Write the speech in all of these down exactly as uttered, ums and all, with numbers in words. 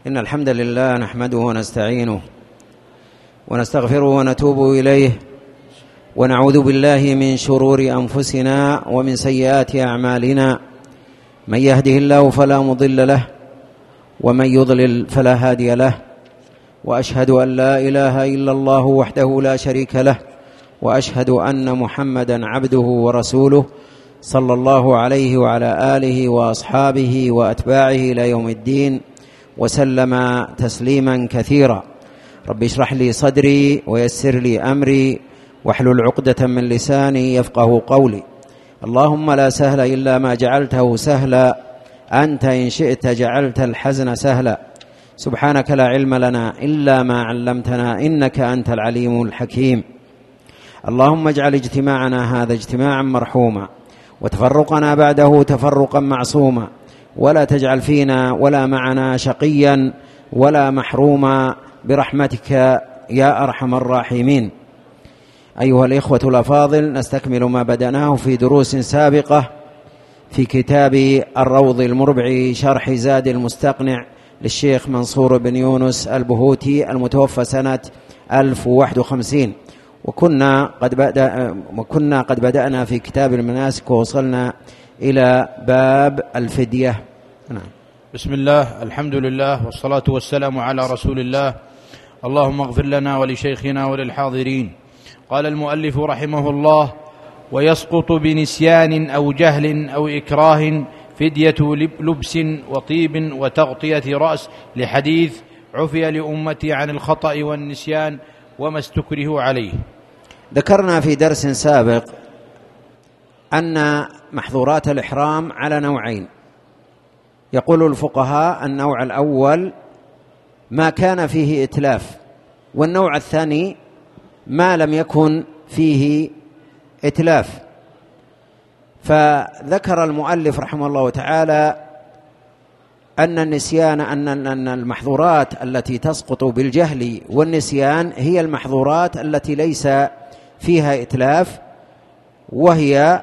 إن الحمد لله نحمده ونستعينه ونستغفره ونتوب إليه، ونعوذ بالله من شرور أنفسنا ومن سيئات أعمالنا. من يهده الله فلا مضل له، ومن يضلل فلا هادي له، وأشهد أن لا إله إلا الله وحده لا شريك له، وأشهد أن محمدا عبده ورسوله صلى الله عليه وعلى آله وأصحابه وأتباعه إلى يوم الدين، وسلم تسليما كثيرا. رب اشرح لي صدري ويسر لي أمري واحلل عقدة من لساني يفقه قولي. اللهم لا سهل إلا ما جعلته سهلا، أنت إن شئت جعلت الحزن سهلا. سبحانك لا علم لنا إلا ما علمتنا، إنك أنت العليم الحكيم. اللهم اجعل اجتماعنا هذا اجتماعا مرحوما، وتفرقنا بعده تفرقا معصوما، ولا تجعل فينا ولا معنا شقيا ولا محروما برحمتك يا أرحم الراحمين. أيها الإخوة الأفاضل، نستكمل ما بدأناه في دروس سابقة في كتاب الروض المربع شرح زاد المستقنع للشيخ منصور بن يونس البهوتي المتوفى سنة ألف وواحد وخمسين، وكنا قد بدأ وكنا قد بدأنا في كتاب المناسك ووصلنا إلى باب الفدية. نعم. بسم الله، الحمد لله، والصلاة والسلام على رسول الله. اللهم اغفر لنا ولشيخنا وللحاضرين. قال المؤلف رحمه الله: ويسقط بنسيان أو جهل أو إكراه فدية لبس وطيب وتغطية رأس، لحديث عفي لأمتي عن الخطأ والنسيان وما استكره عليه. ذكرنا في درس سابق أن محظورات الإحرام على نوعين. يقول الفقهاء النوع الأول ما كان فيه إتلاف، والنوع الثاني ما لم يكن فيه إتلاف. فذكر المؤلف رحمه الله تعالى أن النسيان أن المحظورات التي تسقط بالجهل والنسيان هي المحظورات التي ليس فيها إتلاف، وهي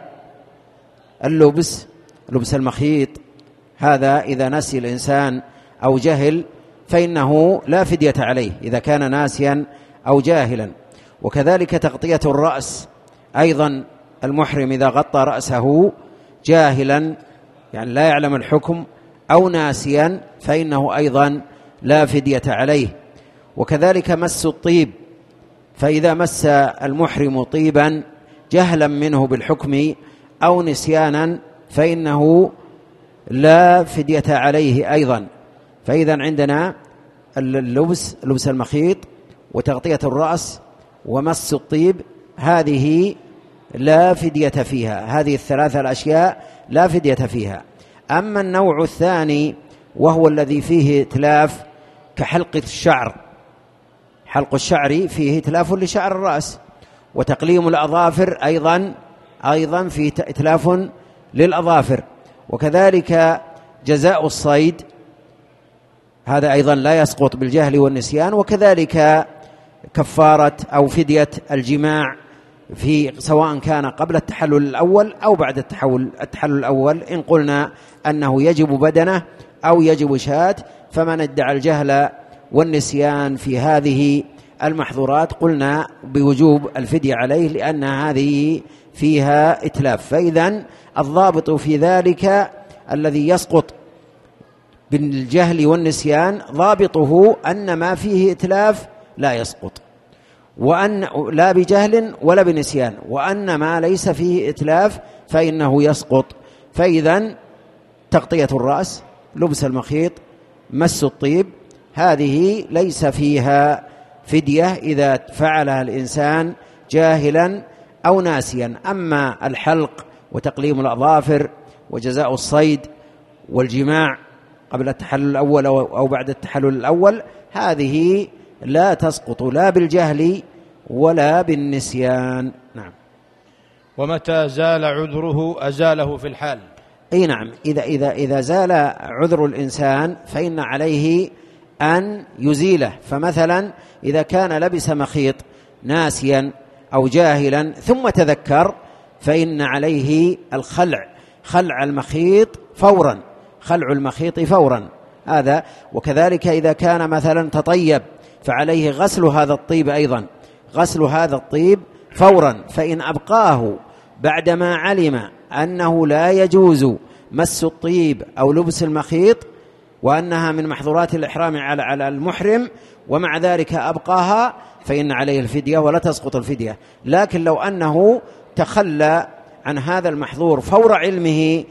اللبس لبس المخيط. هذا إذا نسي الإنسان أو جهل فإنه لا فدية عليه إذا كان ناسيا أو جاهلا. وكذلك تغطية الرأس، أيضا المحرم إذا غطى رأسه جاهلا يعني لا يعلم الحكم أو ناسيا فإنه أيضا لا فدية عليه. وكذلك مس الطيب، فإذا مس المحرم طيبا جهلا منه بالحكم أو نسيانا فإنه لا فدية عليه أيضا. فإذا عندنا اللبس لبس المخيط وتغطية الرأس ومس الطيب، هذه لا فدية فيها، هذه الثلاثة الأشياء لا فدية فيها. أما النوع الثاني وهو الذي فيه إتلاف كحلق الشعر، حلق الشعر فيه إتلاف لشعر الرأس، وتقليم الأظافر أيضا أيضا فيه إتلاف للأظافر، وكذلك جزاء الصيد هذا أيضا لا يسقط بالجهل والنسيان، وكذلك كفارة أو فدية الجماع في سواء كان قبل التحلل الأول أو بعد التحلل التحلل الأول، إن قلنا أنه يجب بدنه أو يجب شاة. فمن ادعى الجهل والنسيان في هذه المحظورات قلنا بوجوب الفدية عليه، لأن هذه فيها إتلاف. فإذا الضابط في ذلك الذي يسقط بالجهل والنسيان ضابطه أن ما فيه إتلاف لا يسقط، وأن لا بجهل ولا بنسيان، وأن ما ليس فيه إتلاف فإنه يسقط. فإذا تغطية الرأس، لبس المخيط، مس الطيب، هذه ليس فيها فدية إذا فعلها الإنسان جاهلا أو ناسيا. أما الحلق وتقليم الأظافر وجزاء الصيد والجماع قبل التحلل الأول أو بعد التحلل الأول، هذه لا تسقط لا بالجهل ولا بالنسيان. نعم. ومتى زال عذره أزاله في الحال. أي نعم، إذا, إذا, إذا زال عذر الإنسان فإن عليه أن يزيله. فمثلا إذا كان لبس مخيط ناسيا أو جاهلا ثم تذكر فإن عليه الخلع، خلع المخيط فورا، خلع المخيط فورا، هذا. وكذلك إذا كان مثلا تطيب فعليه غسل هذا الطيب أيضا، غسل هذا الطيب فورا، فإن أبقاه بعدما علم أنه لا يجوز مس الطيب أو لبس المخيط وأنها من محظورات الإحرام على على المحرم ومع ذلك أبقاها فإن عليه الفدية ولا تسقط الفدية. لكن لو أنه تخلى عن هذا المحظور فور علمه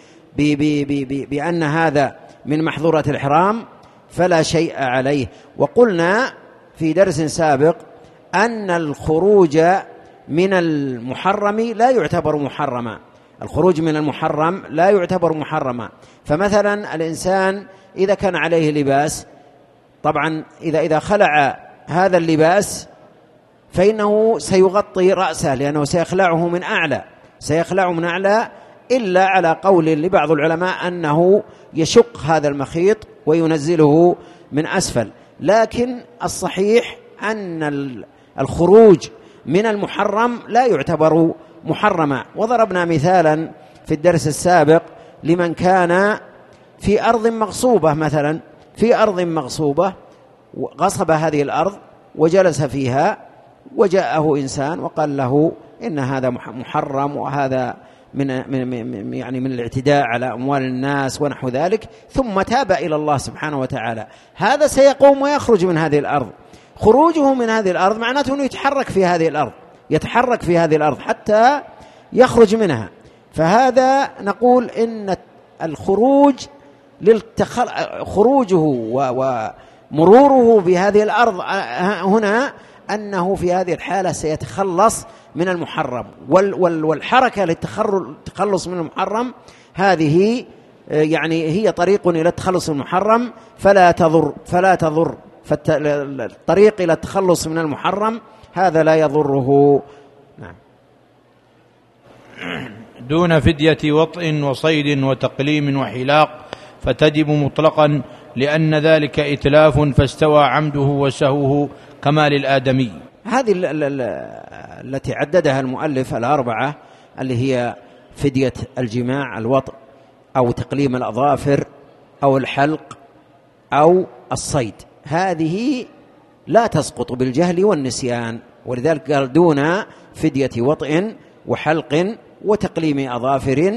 بأن هذا من محظورات الإحرام فلا شيء عليه. وقلنا في درس سابق أن الخروج من المحرم لا يعتبر محرما، الخروج من المحرم لا يعتبر محرما. فمثلا الإنسان إذا كان عليه لباس، طبعا إذا إذا خلع هذا اللباس فإنه سيغطي رأسه لأنه سيخلعه من أعلى، سيخلعه من أعلى، إلا على قول لبعض العلماء أنه يشق هذا المخيط وينزله من أسفل. لكن الصحيح أن الخروج من المحرم لا يعتبر محرما. وضربنا مثالا في الدرس السابق لمن كان في أرض مغصوبة، مثلا في أرض مغصوبة غصب هذه الأرض وجلس فيها وجاءه إنسان وقال له إن هذا محرم وهذا من من يعني من الاعتداء على أموال الناس ونحو ذلك، ثم تاب إلى الله سبحانه وتعالى، هذا سيقوم ويخرج من هذه الأرض. خروجه من هذه الأرض معناته أنه يتحرك في هذه الأرض، يتحرك في هذه الأرض حتى يخرج منها. فهذا نقول إن الخروج للتخل... خروجه ومروره بهذه الأرض هنا أنه في هذه الحالة سيتخلص من المحرم، وال... وال... والحركة للتخلص من المحرم هذه يعني هي طريق إلى التخلص من المحرم فلا تضر فلا تضر فالطريق إلى التخلص من المحرم هذا لا يضره. نعم. دون فدية وطء وصيد وتقليم وحلاق فتجب مطلقا لأن ذلك إتلاف فاستوى عمده وسهوه كما للآدمي. هذه التي عددها المؤلف الأربعة اللي هي فدية الجماع الوطء أو تقليم الأظافر أو الحلق أو الصيد، هذه لا تسقط بالجهل والنسيان، ولذلك قال دون فدية وطء وحلق وتقليم أظافر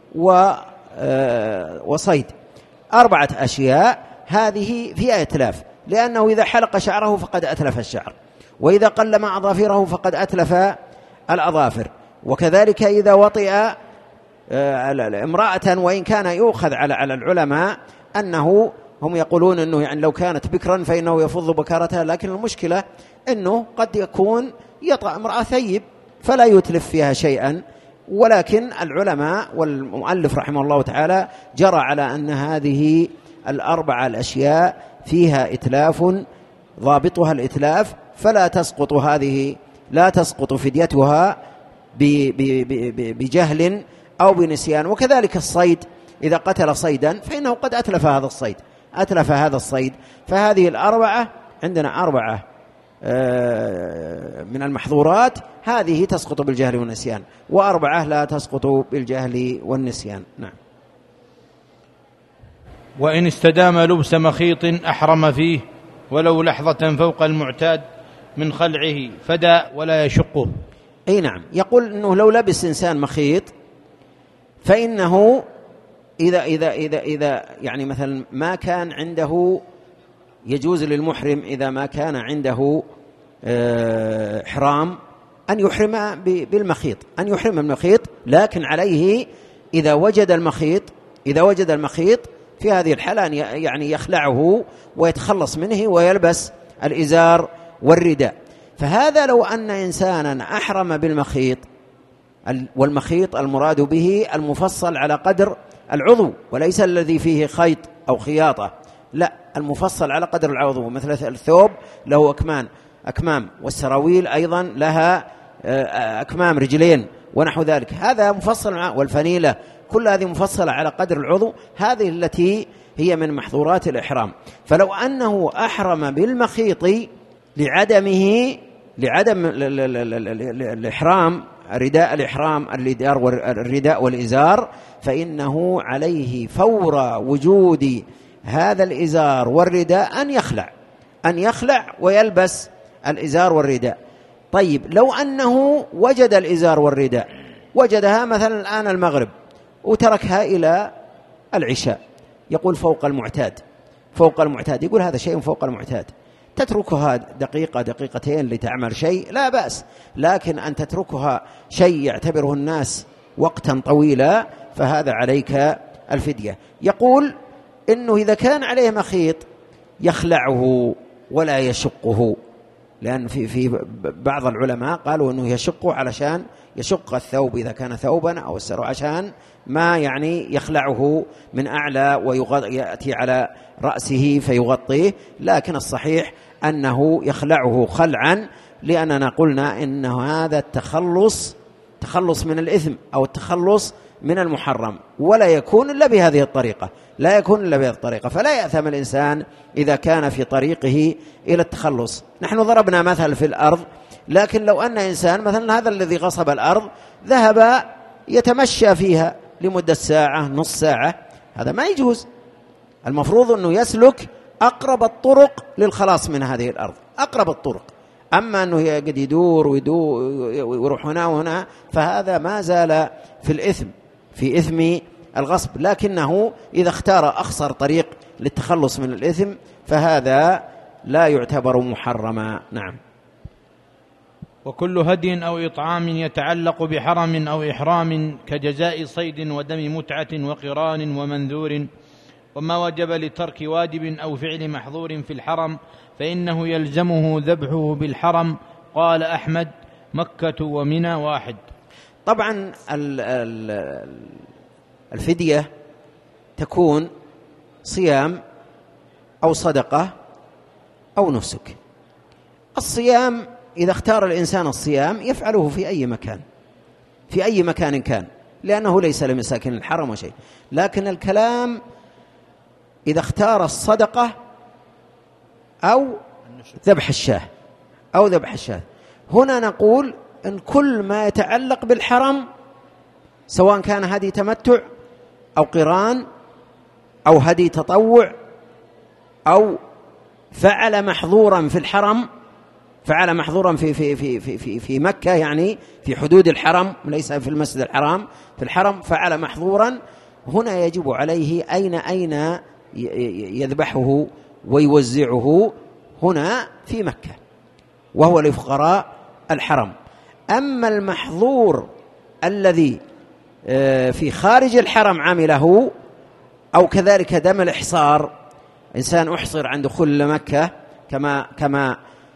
وصيد. أربعة أشياء هذه فيها إتلاف، لأنه إذا حلق شعره فقد أتلف الشعر، وإذا قلم أظافره فقد أتلف الأظافر، وكذلك إذا وطئ امرأة، وإن كان يؤخذ على على العلماء أنه هم يقولون أنه يعني لو كانت بكرا فإنه يفض بكارتها، لكن المشكلة أنه قد يكون يطأ امرأة ثيب فلا يتلف فيها شيئا، ولكن العلماء والمؤلف رحمه الله تعالى جرى على أن هذه الأربع الأشياء فيها إتلاف ضابطها الإتلاف، فلا تسقط هذه لا تسقط فديتها بجهل أو بنسيان. وكذلك الصيد، إذا قتل صيدا فإنه قد أتلف هذا الصيد أتلف هذا الصيد فهذه الأربعة عندنا أربعة من المحظورات هذه تسقط بالجهل والنسيان، وأربعة لا تسقط بالجهل والنسيان. نعم. وإن استدام لبس مخيط أحرم فيه ولو لحظة فوق المعتاد من خلعه فدى ولا يشقه. أي نعم، يقول أنه لو لبس إنسان مخيط فإنه إذا إذا إذا إذا يعني مثلا ما كان عنده، يجوز للمحرم إذا ما كان عنده إحرام أن يحرم بالمخيط أن يحرم بالمخيط، لكن عليه إذا وجد المخيط إذا وجد المخيط في هذه الحالة يعني يخلعه ويتخلص منه ويلبس الإزار والرداء. فهذا لو أن إنسانا أحرم بالمخيط، والمخيط المراد به المفصل على قدر العضو وليس الذي فيه خيط أو خياطة، لا، المفصل على قدر العضو، مثل الثوب له أكمان أكمام، والسراويل أيضا لها أكمام رجلين ونحو ذلك، هذا مفصل، والفنيلة كل هذه مفصلة على قدر العضو، هذه التي هي من محظورات الإحرام. فلو أنه أحرم بالمخيط لعدمه لعدم الإحرام، رداء الإحرام الرداء والإزار، فإنه عليه فور وجود هذا الإزار والرداء أن يخلع أن يخلع ويلبس الإزار والرداء. طيب لو أنه وجد الإزار والرداء، وجدها مثلا الآن المغرب وتركها إلى العشاء، يقول فوق المعتاد فوق المعتاد يقول هذا شيء فوق المعتاد، تتركها دقيقة دقيقتين لتعمل شيء لا بأس، لكن أن تتركها شيء يعتبره الناس وقتا طويلا فهذا عليك الفدية. يقول إنه إذا كان عليه مخيط يخلعه ولا يشقه، لأن في في بعض العلماء قالوا إنه يشقه علشان يشق الثوب إذا كان ثوبا أو السرو، عشان ما يعني يخلعه من أعلى ويأتي على رأسه فيغطيه، لكن الصحيح أنه يخلعه خلعا، لأننا قلنا إن هذا التخلص تخلص من الإثم أو التخلص من المحرم، ولا يكون إلا بهذه الطريقة لا يكون إلا بهذه الطريقة فلا يأثم الإنسان إذا كان في طريقه إلى التخلص. نحن ضربنا مثل في الأرض، لكن لو أن إنسان مثلا هذا الذي غصب الأرض ذهب يتمشى فيها لمدة ساعة نص ساعة، هذا ما يجوز. المفروض أنه يسلك أقرب الطرق للخلاص من هذه الأرض، أقرب الطرق. أما أنه قد يدور ويدور ويروح هنا وهنا فهذا ما زال في الإثم في إثم الغصب، لكنه إذا اختار أخصر طريق للتخلص من الإثم فهذا لا يعتبر محرما. نعم. وكل هدي أو إطعام يتعلق بحرم أو إحرام كجزاء صيد ودم متعة وقران ومنذور، وما وجب لترك واجب أو فعل محظور في الحرم فإنه يلزمه ذبحه بالحرم. قال أحمد: مكة ومنى واحد. طبعا الفدية تكون صيام أو صدقة أو نسك. الصيام إذا اختار الإنسان الصيام يفعله في أي مكان في أي مكان كان، لأنه ليس لمساكن الحرم وشيء، لكن الكلام إذا اختار الصدقة أو ذبح الشاه أو ذبح الشاه، هنا نقول إن كل ما يتعلق بالحرم سواء كان هدي تمتع أو قران أو هدي تطوع أو فعل محظورا في الحرم فعل محظورا في في في في في في مكة، يعني في حدود الحرم ليس في المسجد الحرام، في الحرم فعل محظورا، هنا يجب عليه أين أين يذبحه ويوزعه، هنا في مكة وهو لفقراء الحرم. أما المحظور الذي في خارج الحرم عمله أو كذلك دم الإحصار، إنسان أحصر عند دخول مكة كما كما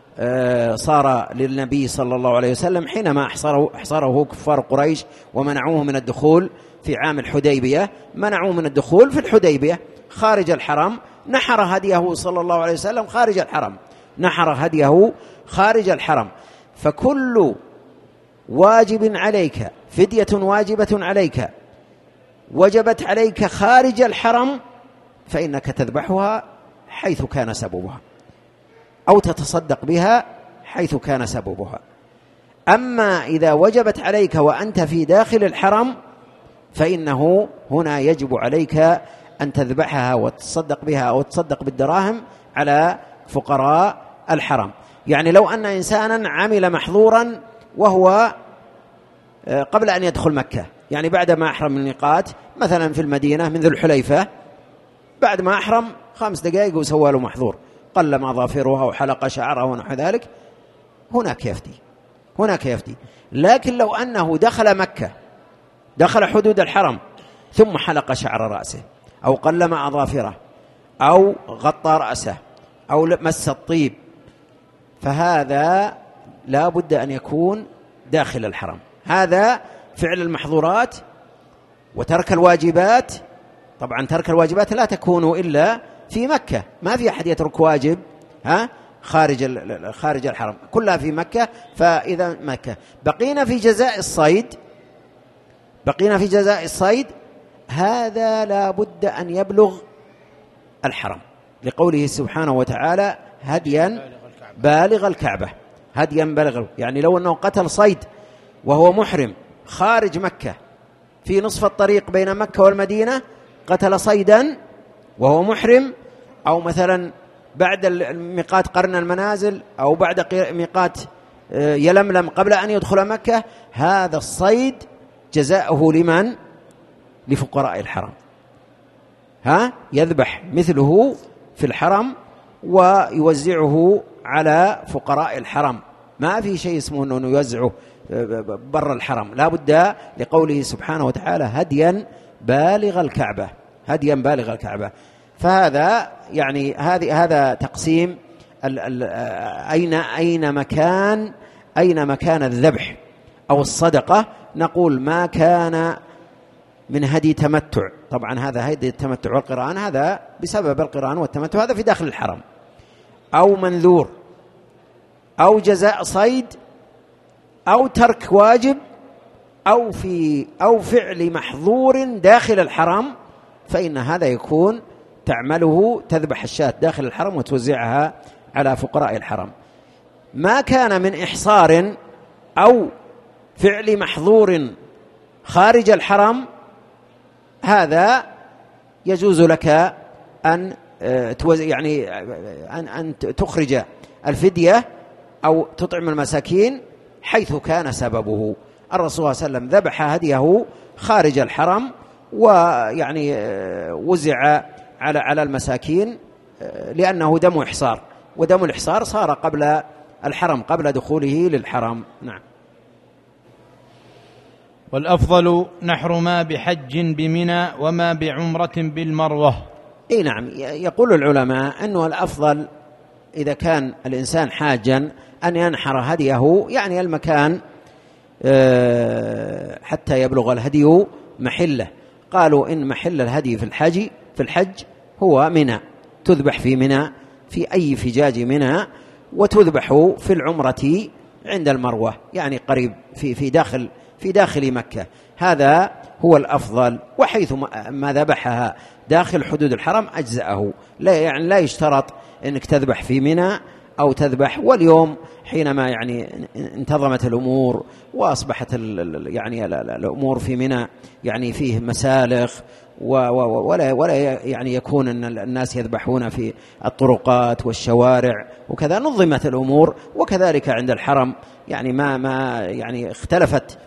صار للنبي صلى الله عليه وسلم حينما أحصره, أحصره كفار قريش ومنعوه من الدخول في عام الحديبية، منعوه من الدخول في الحديبية خارج الحرم، نحر هديه صلى الله عليه وسلم خارج الحرم نحر هديه خارج الحرم. فكل واجب عليك فدية واجبة عليك وجبت عليك خارج الحرم فإنك تذبحها حيث كان سببها أو تتصدق بها حيث كان سببها. أما إذا وجبت عليك وأنت في داخل الحرم فإنه هنا يجب عليك أن تذبحها وتصدق بها أو تصدق بالدراهم على فقراء الحرم. يعني لو أن إنسانا عمل محظورا وهو قبل أن يدخل مكة، يعني بعد ما أحرم من الميقات مثلا في المدينة من ذو الحليفة، بعد ما أحرم خمس دقائق وسوى له محظور، قلم أظافرها وحلق شعرها ونحو ذلك، هناك يفتي هناك يفتي. لكن لو أنه دخل مكة دخل حدود الحرم ثم حلق شعر رأسه أو قلم أظافره أو غطى رأسه أو مس الطيب، فهذا لا بد أن يكون داخل الحرم. هذا فعل المحظورات وترك الواجبات. طبعا ترك الواجبات لا تكون إلا في مكة، ما في أحد يترك واجب ها خارج خارج الحرم، كلها في مكة. فإذا مكة بقينا في جزاء الصيد بقينا في جزاء الصيد هذا لا بد أن يبلغ الحرم، لقوله سبحانه وتعالى: هديا بالغ الكعبة. هديا بالغ، يعني لو أنه قتل صيد وهو محرم خارج مكة في نصف الطريق بين مكة والمدينة، قتل صيدا وهو محرم، أو مثلا بعد ميقات قرن المنازل، أو بعد ميقات يلملم قبل أن يدخل مكة، هذا الصيد جزاؤه لمن؟ لفقراء الحرم. ها يذبح مثله في الحرم ويوزعه على فقراء الحرم، ما في شيء اسمه أنه يوزعه برا الحرم، لا بد لقوله سبحانه وتعالى هديا بالغ الكعبة، هديا بالغ الكعبة. فهذا يعني هذه هذا تقسيم ال ال أين أين مكان أين مكان الذبح أو الصدقة. نقول ما كان من هدي تمتع، طبعا هذا هدي التمتع والقران، هذا بسبب القران والتمتع، هذا في داخل الحرم، أو منذور، أو جزاء صيد، أو ترك واجب، أو في أو فعل محظور داخل الحرم، فإن هذا يكون تعمله تذبح الشاة داخل الحرم وتوزعها على فقراء الحرم. ما كان من إحصار أو فعل محظور خارج الحرم، هذا يجوز لك أن يعني أن أن تخرج الفدية أو تطعم المساكين حيث كان سببه. الرسول صلى الله عليه وسلم ذبح هديه خارج الحرم، ويعني وزع على على المساكين لأنه دم إحصار، ودم الإحصار صار قبل الحرم، قبل دخوله للحرم. نعم. والأفضل نحر ما بحج بمنى وما بعمرة بالمروة. إيه نعم، يقول العلماء أنه الأفضل إذا كان الإنسان حاجا أن ينحر هديه، يعني المكان حتى يبلغ الهدي محله. قالوا إن محل الهدي في الحج في الحج هو منى، تذبح في منى في أي فجاج منى، وتذبح في العمرة عند المروة، يعني قريب في في داخل في داخل مكة. هذا هو الأفضل، وحيث ما ذبحها داخل حدود الحرم أجزأه، لا يعني لا يشترط أنك تذبح في منى أو تذبح. واليوم حينما يعني انتظمت الأمور وأصبحت يعني الأمور في منى يعني فيه مسالخ ولا ولا يعني يكون أن الناس يذبحون في الطرقات والشوارع وكذا، نظمت الأمور. وكذلك عند الحرم يعني ما ما يعني اختلفت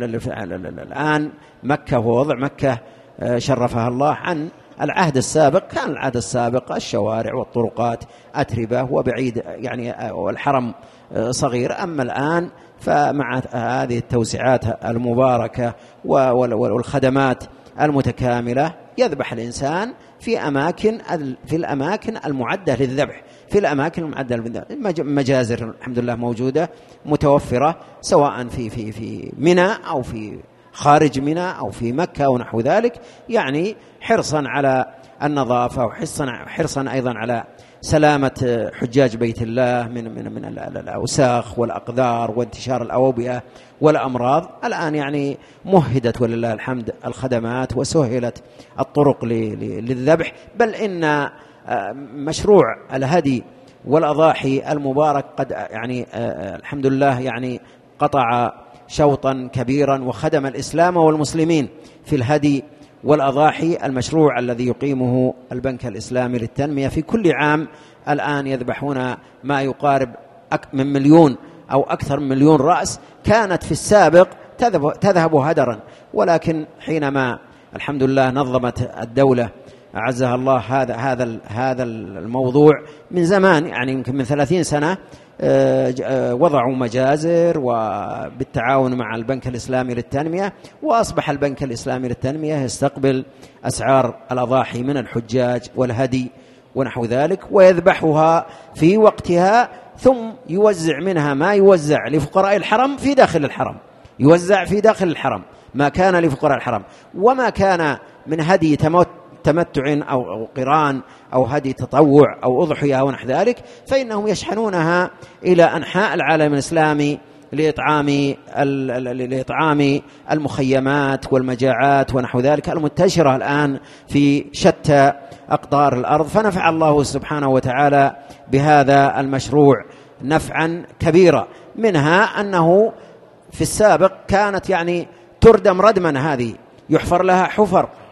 الآن مكة ووضع مكة شرفها الله عن العهد السابق. كان العهد السابق الشوارع والطرقات أتربة وبعيد يعني، والحرم صغير. أما الآن فمع هذه التوسعات المباركة والخدمات المتكاملة يذبح الإنسان في أماكن في الأماكن المعدة للذبح، في الأماكن المعدة للذبح. مجازر الحمد لله موجودة متوفرة، سواء في في في منى أو في خارج منى أو في مكة ونحو ذلك، يعني حرصا على النظافة وحرصا حرصا أيضا على سلامة حجاج بيت الله من من من الأوساخ والأقذار وانتشار الأوبئة والأمراض. الآن يعني مهدت ولله الحمد الخدمات وسهلت الطرق للذبح، بل إن مشروع الهدي والأضاحي المبارك قد يعني الحمد لله يعني قطع شوطا كبيرا وخدم الإسلام والمسلمين في الهدي والأضاحي. المشروع الذي يقيمه البنك الإسلامي للتنمية في كل عام الآن يذبحون ما يقارب من مليون أو أكثر من مليون رأس، كانت في السابق تذهب هدرا، ولكن حينما الحمد لله نظمت الدولة أعزها الله هذا هذا هذا الموضوع من زمان، يعني يمكن من ثلاثين سنة وضعوا مجازر وبالتعاون مع البنك الإسلامي للتنمية، وأصبح البنك الإسلامي للتنمية يستقبل أسعار الأضاحي من الحجاج والهدي ونحو ذلك، ويذبحها في وقتها، ثم يوزع منها ما يوزع لفقراء الحرم في داخل الحرم، يوزع في داخل الحرم ما كان لفقراء الحرم، وما كان من هدي تمتع أو قران أو هدي تطوع أو أضحية أو نحو ذلك، فإنهم يشحنونها إلى أنحاء العالم الإسلامي لإطعام لإطعام المخيمات والمجاعات ونحو ذلك المنتشرة الآن في شتى أقطار الأرض. فنفع الله سبحانه وتعالى بهذا المشروع نفعا كبيرا، منها أنه في السابق كانت يعني تردم ردما، هذه يحفر لها حفر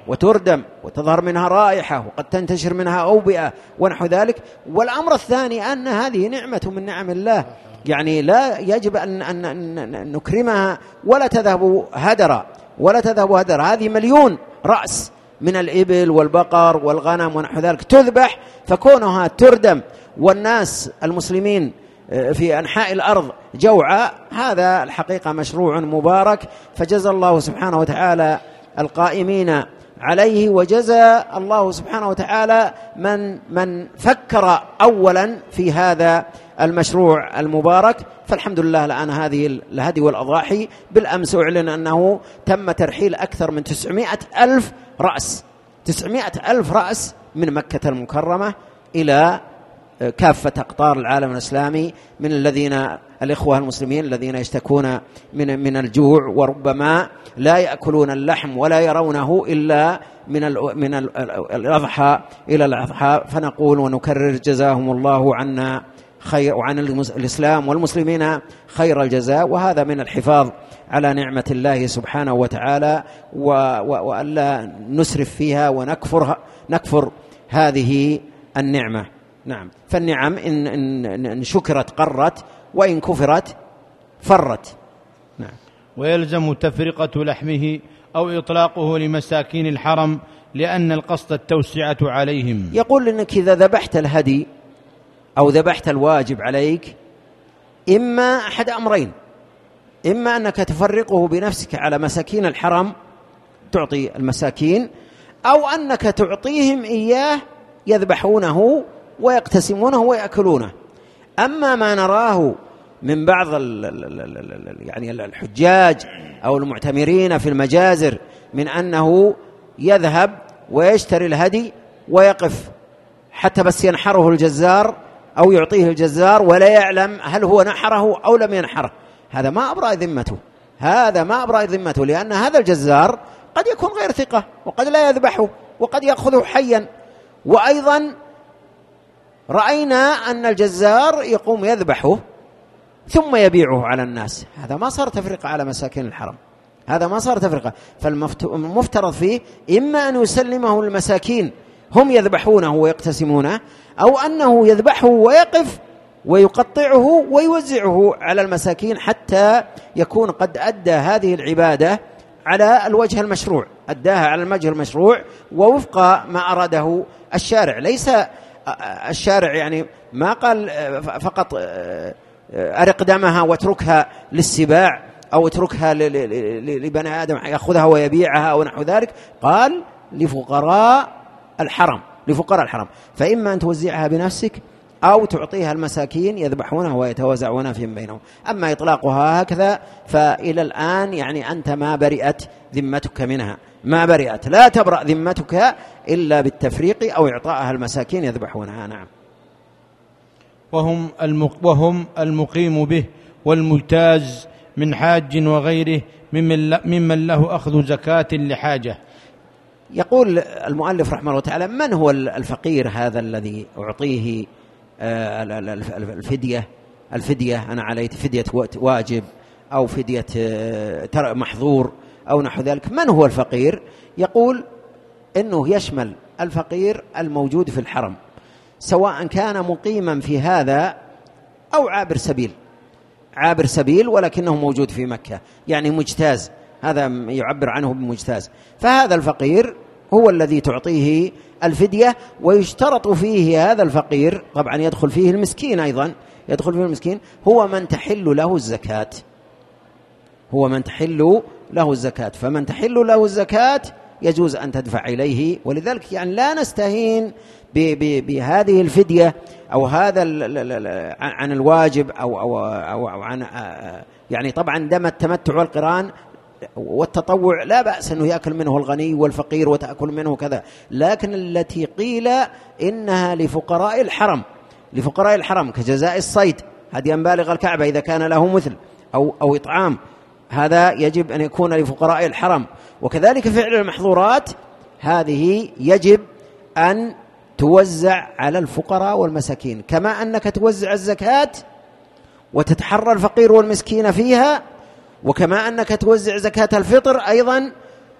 وتردم وتظهر منها رائحة وقد تنتشر منها أوبئة ونحو ذلك. والأمر الثاني أن هذه نعمة من نعم الله، يعني لا يجب أن, أن, أن نكرمها ولا تذهب هدرا ولا تذهب هدرا. هذه مليون رأس من الإبل والبقر والغنم ونحو ذلك تذبح، فكونها تردم والناس المسلمين في أنحاء الأرض جوعى، هذا الحقيقة مشروع مبارك. فجزى الله سبحانه وتعالى القائمين عليه، وجزى الله سبحانه وتعالى من من فكر أولا في هذا المشروع المبارك. فالحمد لله الآن هذه الهدي والأضاحي بالأمس أعلن أنه تم ترحيل أكثر من تسعمائة ألف رأس تسعمائة ألف رأس من مكة المكرمة إلى كافة أقطار العالم الإسلامي، من الذين الإخوة المسلمين الذين يشتكون من من الجوع وربما لا يأكلون اللحم ولا يرونه إلا من من الأضحى إلى الأضحى. فنقول ونكرر جزاهم الله عنا خير وعن الإسلام والمسلمين خير الجزاء، وهذا من الحفاظ على نعمة الله سبحانه وتعالى، وألا نسرف فيها ونكفرها نكفر هذه النعمة. نعم، فالنعم إن, إن, إن شكرت قرت وإن كفرت فرت. نعم. ويلزم تفرقة لحمه أو إطلاقه لمساكين الحرم لأن القصد التوسعة عليهم. يقول إنك إذا ذبحت الهدي أو ذبحت الواجب عليك إما أحد أمرين: إما أنك تفرقه بنفسك على مساكين الحرم تعطي المساكين، أو أنك تعطيهم إياه يذبحونه ويقتسمونه ويأكلونه. أما ما نراه من بعض يعني الحجاج أو المعتمرين في المجازر من أنه يذهب ويشتري الهدي ويقف حتى بس ينحره الجزار أو يعطيه الجزار ولا يعلم هل هو نحره أو لم ينحره، هذا ما أبرأ ذمته هذا ما أبرأ ذمته لأن هذا الجزار قد يكون غير ثقة وقد لا يذبحه وقد يأخذه حيا. وأيضا رأينا أن الجزار يقوم يذبحه ثم يبيعه على الناس، هذا ما صار تفرقة على مساكين الحرم، هذا ما صار تفرقة. فالمفترض فيه إما أن يسلمه المساكين هم يذبحونه ويقتسمونه، أو أنه يذبحه ويقف ويقطعه ويوزعه على المساكين حتى يكون قد أدى هذه العبادة على الوجه المشروع، أداها على الوجه المشروع ووفق ما أراده الشارع. ليس الشارع يعني ما قال فقط أرق دمها واتركها للسباع أو اتركها لبني آدم يأخذها ويبيعها أو نحو ذلك، قال لفقراء الحرم لفقراء الحرم فإما أن توزعها بنفسك أو تعطيها المساكين يذبحونها ويتوزعونها فيما بينهم. أما إطلاقها هكذا فإلى الآن يعني أنت ما برئت ذمتك منها، ما برئت، لا تبرأ ذمتك إلا بالتفريق أو إعطائها المساكين يذبحونها. نعم. وهم وهم المقيم به والمجتاز من حاج وغيره ممن له أخذ زكاة لحاجة. يقول المؤلف رحمه الله تعالى: من هو الفقير هذا الذي أعطيه الفدية الفدية أنا عليه فدية واجب أو فدية محظور أو نحو ذلك؟ من هو الفقير؟ يقول إنه يشمل الفقير الموجود في الحرم سواء كان مقيما في هذا أو عابر سبيل عابر سبيل ولكنه موجود في مكة، يعني مجتاز، هذا يعبر عنه بمجتاز. فهذا الفقير هو الذي تعطيه الفدية، ويشترط فيه هذا الفقير طبعا يدخل فيه المسكين أيضا يدخل فيه المسكين هو من تحل له الزكاة هو من تحل له الزكاة فمن تحل له الزكاة يجوز أن تدفع إليه. ولذلك يعني لا نستهين بهذه الفدية أو هذا عن الواجب أو, أو, أو, أو عن يعني طبعا دم التمتع والقران والتطوع لا بأس أنه يأكل منه الغني والفقير وتأكل منه كذا، لكن التي قيل إنها لفقراء الحرم لفقراء الحرم كجزاء الصيد هديا بالغ الكعبة إذا كان له مثل أو, أو إطعام، هذا يجب أن يكون لفقراء الحرم. وكذلك فعل المحظورات هذه يجب أن توزع على الفقراء والمساكين، كما أنك توزع الزكاة وتتحرى الفقير والمسكين فيها، وكما أنك توزع زكاة الفطر أيضا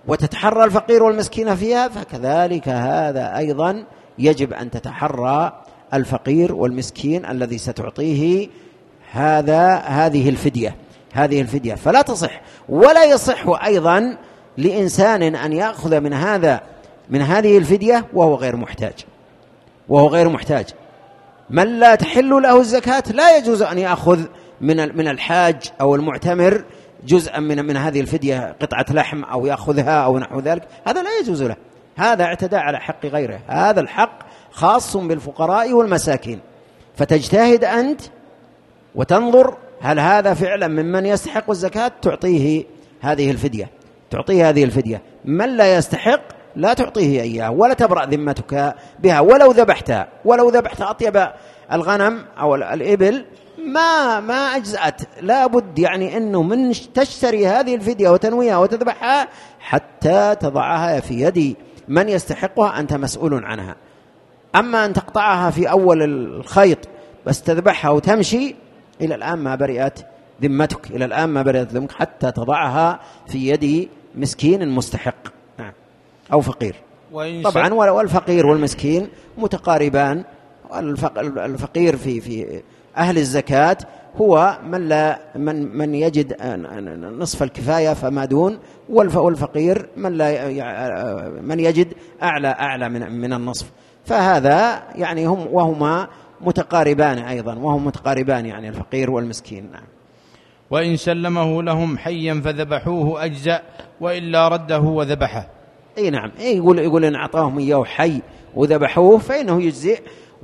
وتتحرى الفقير والمسكين فيها، فكذلك هذا أيضا يجب أن تتحرى الفقير والمسكين الذي ستعطيه هذا هذه الفدية هذه الفدية فلا تصح. ولا يصح أيضا لإنسان أن يأخذ من هذا من هذه الفدية وهو غير محتاج وهو غير محتاج من لا تحل له الزكاة لا يجوز أن يأخذ من من الحاج أو المعتمر جزءا من من هذه الفدية، قطعة لحم أو يأخذها أو نحو ذلك، هذا لا يجوز له، هذا اعتداء على حق غيره. هذا الحق خاص بالفقراء والمساكين، فتجتهد أنت وتنظر هل هذا فعلا ممن يستحق الزكاة تعطيه هذه الفدية تعطيه هذه الفدية من لا يستحق لا تعطيه إياه ولا تبرأ ذمتك بها ولو ذبحتها ولو ذبحت أطيب الغنم أو الإبل ما ما أجزأت، لا بد يعني أنه من تشتري هذه الفدية وتنويها وتذبحها حتى تضعها في يد من يستحقها أنت مسؤول عنها. أما أن تقطعها في أول الخيط بس تذبحها وتمشي، إلى الآن ما برئت ذمتك إلى الآن ما برئت ذمتك حتى تضعها في يد مسكين مستحق أو فقير. طبعا والفقير والمسكين متقاربان، الفقير في في أهل الزكاة هو من لا من من يجد نصف الكفاية فما دون، والفقير من لا من يجد أعلى أعلى من من النصف، فهذا يعني هم وهما متقاربان أيضا وهم متقاربان يعني الفقير والمسكين. نعم. وإن سلمه لهم حيا فذبحوه أجزأ وإلا رده وذبحه. اي نعم، يقول يقول ان اعطاهم اياه حي وذبحوه فانه يجزئ،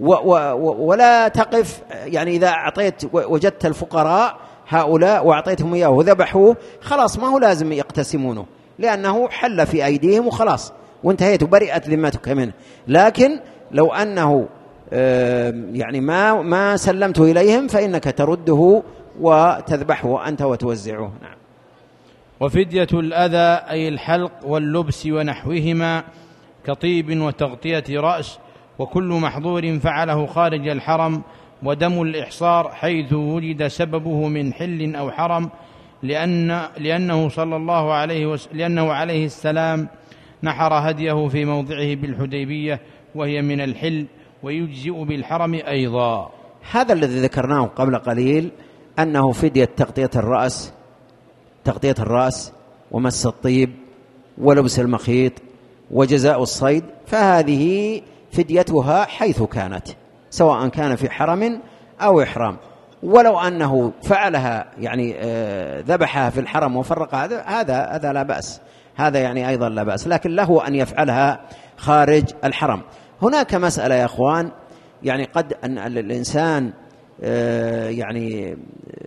ولا تقف يعني اذا اعطيت وجدت الفقراء هؤلاء واعطيتهم اياه وذبحوه خلاص ما هو لازم يقتسمونه لانه حل في ايديهم وخلاص وانتهيت وبرئت ذمتك منه. لكن لو انه يعني ما ما سلمته اليهم فانك ترده وتذبحه انت وتوزعه. نعم. وفدية الأذى أي الحلق واللبس ونحوهما كطيب وتغطية رأس وكل محظور فعله خارج الحرم، ودم الإحصار حيث وجد سببه من حل أو حرم، لأن لأنه صلى الله عليه وس... لأنه عليه السلام نحر هديه في موضعه بالحديبية وهي من الحل، ويجزئ بالحرم أيضا. هذا الذي ذكرناه قبل قليل أنه فدية تغطية الرأس تغطية الرأس ومس الطيب ولبس المخيط وجزاء الصيد، فهذه فديتها حيث كانت سواء كان في حرم أو إحرام، ولو أنه فعلها يعني ذبحها في الحرم وفرقها هذا هذا لا بأس، هذا يعني أيضا لا بأس، لكن له أن يفعلها خارج الحرم. هناك مسألة يا أخوان، يعني قد أن الإنسان يعني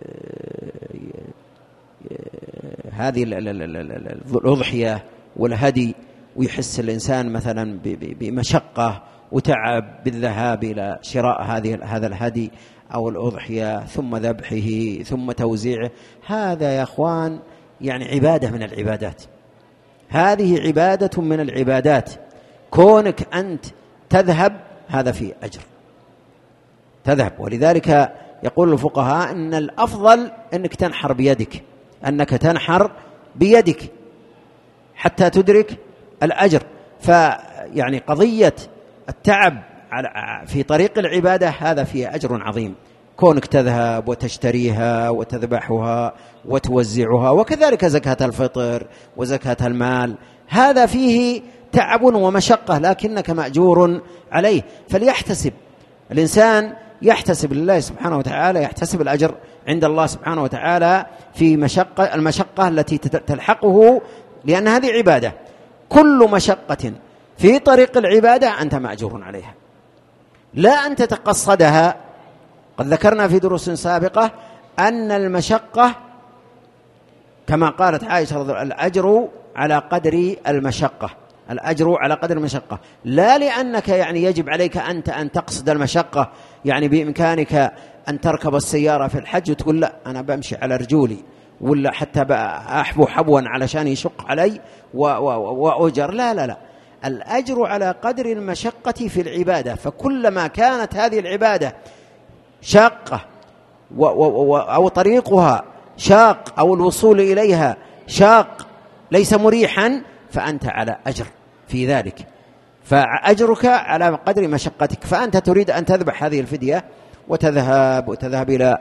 هذه الأضحية والهدي ويحس الإنسان مثلا بمشقة وتعب بالذهاب إلى شراء هذه هذا الهدي أو الأضحية ثم ذبحه ثم توزيعه، هذا يا أخوان يعني عبادة من العبادات، هذه عبادة من العبادات، كونك أنت تذهب هذا فيه أجر تذهب. ولذلك يقول الفقهاء أن الأفضل أنك تنحر بيدك، أنك تنحر بيدك حتى تدرك الأجر. فيعني قضية التعب في طريق العبادة هذا فيه أجر عظيم، كونك تذهب وتشتريها وتذبحها وتوزعها، وكذلك زكاة الفطر وزكاة المال، هذا فيه تعب ومشقة لكنك مأجور عليه. فليحتسب الإنسان، يحتسب لله سبحانه وتعالى، يحتسب الأجر عند الله سبحانه وتعالى في مشقة المشقة التي تلحقه، لأن هذه عبادة، كل مشقة في طريق العبادة أنت مأجور عليها، لا أن تتقصدها. قد ذكرنا في دروس سابقة أن المشقة كما قالت عائشة رضي الله عنها الأجر على قدر المشقة، الأجر على قدر المشقة، لا لأنك يعني يجب عليك أنت أن تقصد المشقة، يعني بإمكانك أن تركب السيارة في الحج وتقول لا أنا بمشي على رجولي ولا حتى أحبو حبوا علشان يشق علي وأجر، لا لا لا، الأجر على قدر المشقة في العبادة. فكلما كانت هذه العبادة شاقة أو طريقها شاق أو الوصول إليها شاق ليس مريحا، فأنت على أجر في ذلك، فأجرك على قدر مشقتك. فأنت تريد أن تذبح هذه الفدية وتذهب وتذهب إلى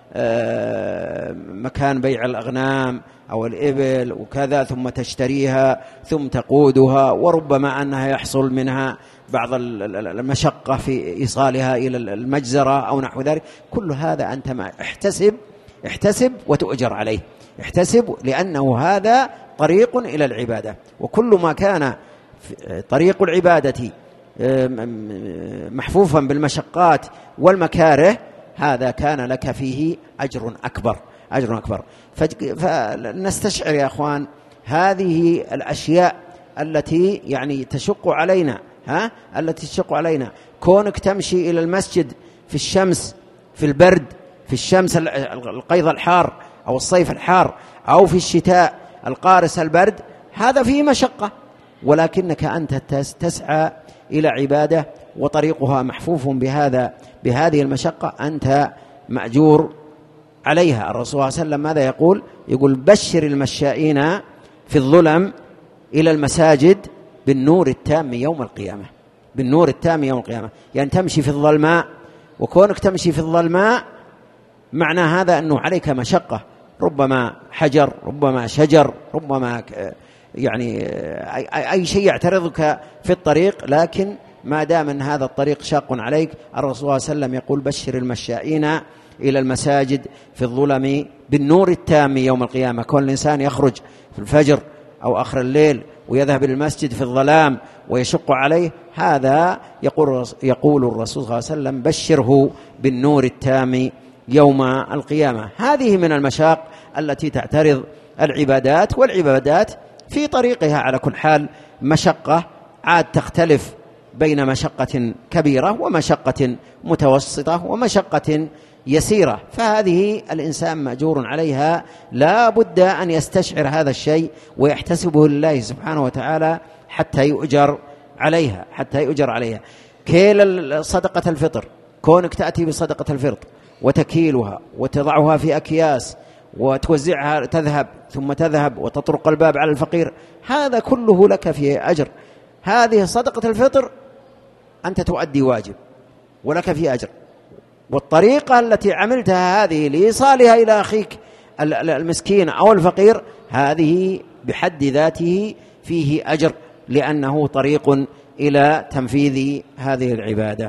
مكان بيع الأغنام أو الإبل وكذا، ثم تشتريها ثم تقودها، وربما أنها يحصل منها بعض المشقة في إيصالها إلى المجزرة أو نحو ذلك. كل هذا أنت ما احتسب احتسب وتؤجر عليه، احتسب، لأنه هذا طريق إلى العبادة. وكل ما كان طريق العبادة محفوفا بالمشقات والمكاره هذا كان لك فيه أجر أكبر أجر أكبر. فنستشعر يا أخوان هذه الأشياء التي يعني تشق علينا، ها التي تشق علينا. كونك تمشي إلى المسجد في الشمس، في البرد، في الشمس القيظ الحار أو الصيف الحار، أو في الشتاء القارس البرد، هذا فيه مشقة، ولكنك أنت تسعى إلى عبادة وطريقها محفوف بهذا بهذه المشقة، أنت مأجور عليها. الرسول صلى الله عليه وسلم ماذا يقول؟ يقول بشر المشائين في الظلم إلى المساجد بالنور التام يوم القيامة، بالنور التام يوم القيامة. يعني تمشي في الظلماء، وكونك تمشي في الظلماء معنى هذا أنه عليك مشقة، ربما حجر، ربما شجر، ربما يعني أي شيء يعترضك في الطريق، لكن ما دام أن هذا الطريق شاق عليك، الرسول صلى الله عليه وسلم يقول بشر المشائين إلى المساجد في الظلم بالنور التام يوم القيامة. كون الإنسان يخرج في الفجر أو آخر الليل ويذهب إلى المسجد في الظلام ويشق عليه، هذا يقول, يقول الرسول صلى الله عليه وسلم بشره بالنور التام يوم القيامة. هذه من المشاق التي تعترض العبادات، والعبادات في طريقها على كل حال مشقة، عاد تختلف بين مشقة كبيرة ومشقة متوسطة ومشقة يسيرة، فهذه الإنسان مأجور عليها، لا بد أن يستشعر هذا الشيء ويحتسبه لله سبحانه وتعالى حتى يؤجر عليها حتى يؤجر عليها. كيل صدقة الفطر، كونك تأتي بصدقة الفطر وتكيلها وتضعها في أكياس وتوزعها، تذهب ثم تذهب وتطرق الباب على الفقير، هذا كله لك فيه أجر. هذه صدقة الفطر أنت تؤدي واجب ولك فيه أجر، والطريقة التي عملتها هذه لإيصالها إلى أخيك المسكين أو الفقير، هذه بحد ذاته فيه أجر، لأنه طريق إلى تنفيذ هذه العبادة.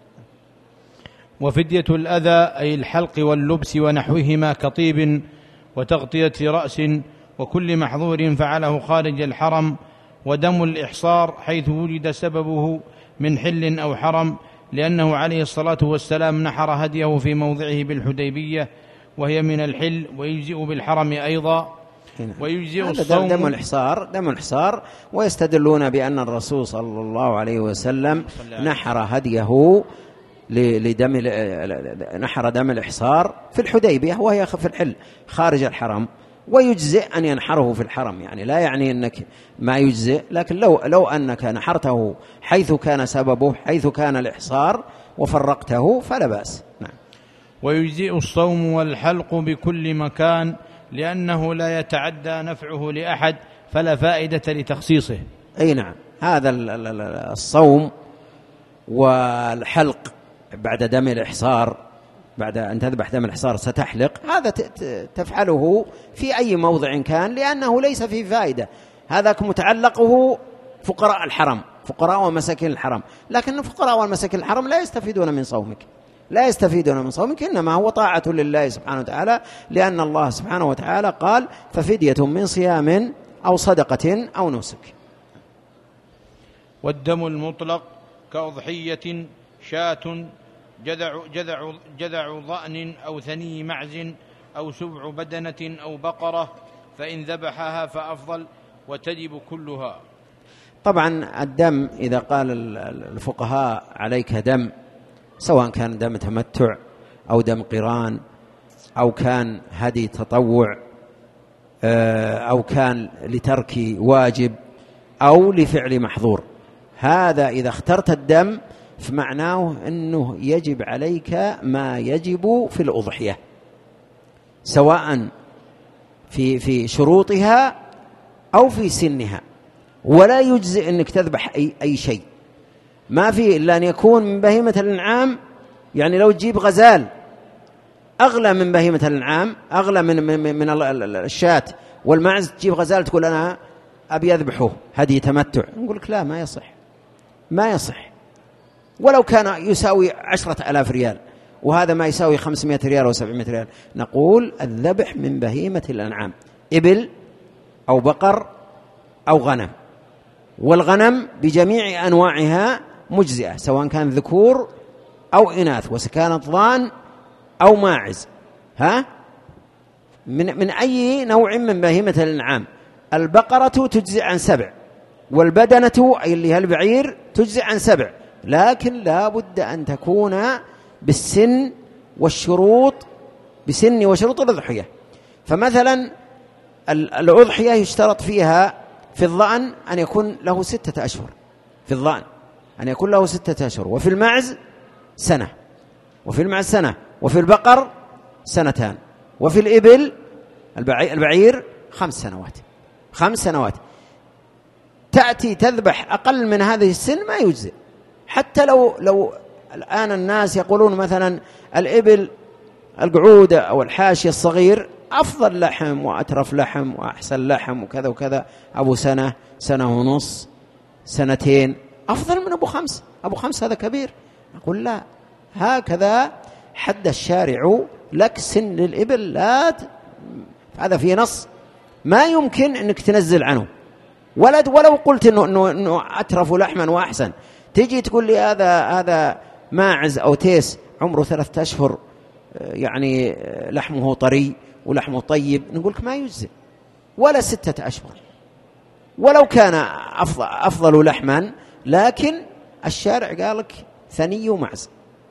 وفدية الأذى أي الحلق واللبس ونحوهما كطيب وتغطية رأس وكل محظور فعله خارج الحرم، ودم الإحصار حيث وجد سببه من حل أو حرم، لأنه عليه الصلاة والسلام نحر هديه في موضعه بالحديبية وهي من الحل، ويجزئ بالحرم أيضا. ويجزئ الصوم دم الإحصار دم الإحصار ويستدلون بأن الرسول صلى الله عليه وسلم نحر هديه لدم نحر دم الإحصار في الحديبية وهي في الحل خارج الحرم، ويجزئ أن ينحره في الحرم، يعني لا يعني أنك ما يجزئ، لكن لو لو أنك نحرته حيث كان سببه، حيث كان الإحصار وفرقته فلا بأس. نعم. ويجزئ الصوم والحلق بكل مكان، لأنه لا يتعدى نفعه لأحد فلا فائدة لتخصيصه. أي نعم، هذا الصوم والحلق بعد دم الإحصار، بعد أن تذبح دم الإحصار ستحلق، هذا تفعله في أي موضع كان، لأنه ليس فيه فائدة. هذا متعلقه فقراء الحرم، فقراء ومساكين الحرم، لكن فقراء ومساكين الحرم لا يستفيدون من صومك، لا يستفيدون من صومك، إنما هو طاعة لله سبحانه وتعالى، لأن الله سبحانه وتعالى قال ففدية من صيام أو صدقة أو نسك. والدم المطلق كأضحية، شاة، جذع, جذع, جذع ضأن أو ثني معز أو سبع بدنة أو بقرة، فإن ذبحها فأفضل، وتجب كلها. طبعا الدم إذا قال الفقهاء عليك دم، سواء كان دم تمتع أو دم قران أو كان هدي تطوع أو كان لترك واجب أو لفعل محظور، هذا إذا اخترت الدم فمعناه أنه يجب عليك ما يجب في الأضحية، سواء في في شروطها أو في سنها. ولا يجزئ أنك تذبح أي, أي شيء، ما في إلا أن يكون من بهيمة الأنعام. يعني لو تجيب غزال أغلى من بهيمة الأنعام، أغلى من, من, من الشاة والمعز، تجيب غزال تقول أنا أبي أذبحه هدي تمتع، نقول لك لا، ما يصح، ما يصح. ولو كان يساوي عشرة ألاف ريال وهذا ما يساوي خمسمائة ريال أو سبعمائة ريال، نقول الذبح من بهيمة الأنعام، إبل أو بقر أو غنم. والغنم بجميع أنواعها مجزئة، سواء كان ذكور أو إناث، وسكانت ضان أو ماعز، ها من, من أي نوع من بهيمة الأنعام. البقرة تجزئ عن سبع، والبدنة أي اللي هي البعير تجزئ عن سبع، لكن لا بد أن تكون بالسن والشروط، بسن وشروط الأضحية. فمثلا الأضحية يشترط فيها في الضأن أن يكون له ستة أشهر، في الضأن أن يكون له ستة أشهر، وفي المعز سنة، وفي المعز سنة، وفي البقر سنتان، وفي الإبل البعير خمس سنوات، خمس سنوات. تأتي تذبح أقل من هذه السن ما يجزئ. حتى لو لو الآن الناس يقولون مثلا الإبل القعود أو الحاشي الصغير أفضل لحم وأترف لحم وأحسن لحم وكذا وكذا، أبو سنة، سنة ونص، سنتين، أفضل من أبو خمس. أبو خمس هذا كبير. أقول لا، هكذا حد الشارع لك سن الإبل، لا ت... هذا في نص ما يمكن أنك تنزل عنه. ولد ولو قلت إنه, إنه, إنه أترف لحما وأحسن، تيجي تقول لي هذا هذا ماعز أو تيس عمره ثلاثة أشهر يعني لحمه طري ولحمه طيب، نقولك ما يجزئ، ولا ستة أشهر ولو كان أفضل, أفضل لحما، لكن الشارع قالك ثني ومعز.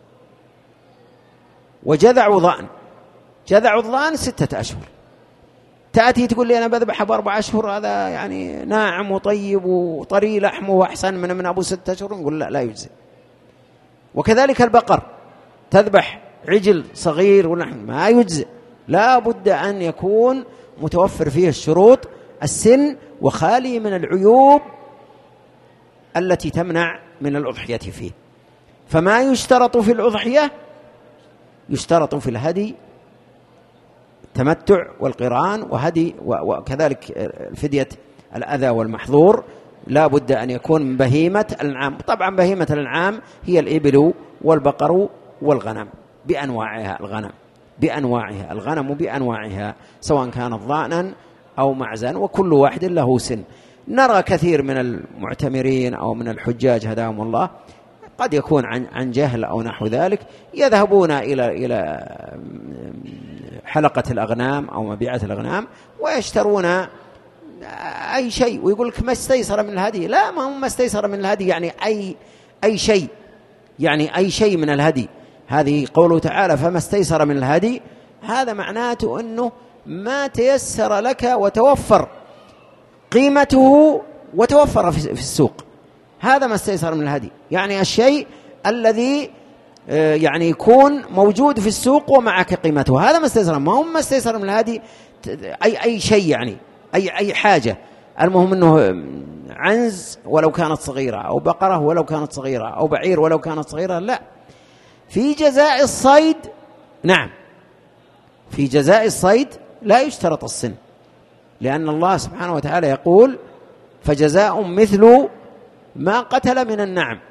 وجذع ضأن، جذع الضأن ستة أشهر، تأتي تقول لي أنا بذبح بأربع أشهر، هذا يعني ناعم وطيب وطري لحمه وأحسن من من أبو ستة أشهر، نقول لا، لا يجزئ. وكذلك البقر، تذبح عجل صغير ولحم ما يجزئ، لا بد أن يكون متوفر فيه الشروط، السن، وخالي من العيوب التي تمنع من الأضحية فيه. فما يشترط في الأضحية يشترط في الهدي التمتع والقران وهدي، وكذلك الفدية الأذى والمحظور، لا بد أن يكون من بهيمة الأنعام. طبعا بهيمة الأنعام هي الإبل والبقر والغنم بأنواعها، الغنم بأنواعها، الغنم بأنواعها، سواء كانت ضأنا أو معزا، وكل واحد له سن. نرى كثير من المعتمرين أو من الحجاج هداهم الله قد يكون عن عن جهل أو نحو ذلك، يذهبون إلى إلى حلقة الأغنام أو مبيعة الأغنام ويشترون أي شيء، ويقول لك ما استيسر من الهدي. لا، ما هو ما استيسر من الهدي يعني أي أي شيء، يعني أي شيء من الهدي. هذه قوله تعالى فما استيسر من الهدي، هذا معناته أنه ما تيسر لك وتوفر قيمته وتوفر في السوق، هذا ما استيسر من الهدي. يعني الشيء الذي يعني يكون موجود في السوق ومعك قيمته، هذا ما استيسر. ما هو ما استيسر من الهدي أي أي شيء، يعني أي أي حاجة، المهم أنه عنز ولو كانت صغيرة، أو بقرة ولو كانت صغيرة، أو بعير ولو كانت صغيرة. لا، في جزاء الصيد، نعم، في جزاء الصيد لا يشترط السن، لأن الله سبحانه وتعالى يقول فجزاء مثل ما قتل من النعم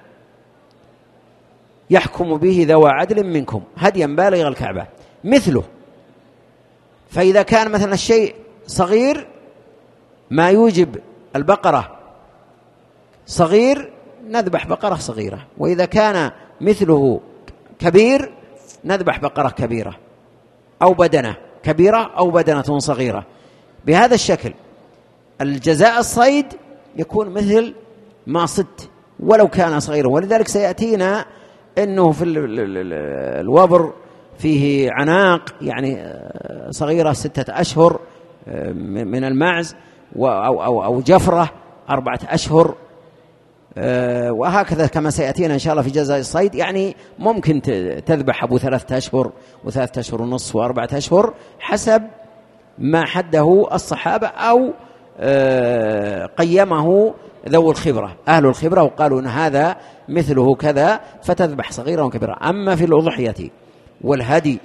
يحكم به ذوى عدل منكم هديا بالغ الكعبة مثله. فإذا كان مثلا الشيء صغير ما يوجب البقرة صغير، نذبح بقرة صغيرة، وإذا كان مثله كبير نذبح بقرة كبيرة، أو بدنة كبيرة أو بدنة صغيرة. بهذا الشكل الجزاء الصيد يكون مثل ما صد ولو كان صغيرا. ولذلك سيأتينا أنه في الوبر فيه عناق يعني صغيرة ستة أشهر من المعز، أو, أو, أو جفرة أربعة أشهر، وهكذا كما سيأتينا إن شاء الله في جزاء الصيد. يعني ممكن تذبح أبو ثلاثة أشهر وثلاثة أشهر ونصف وأربعة أشهر حسب ما حده الصحابة أو قيمه ذو الخبرة أهل الخبرة وقالوا إن هذا مثله كذا فتذبح صغيرة وكبيرة. أما في الأضحية والهدي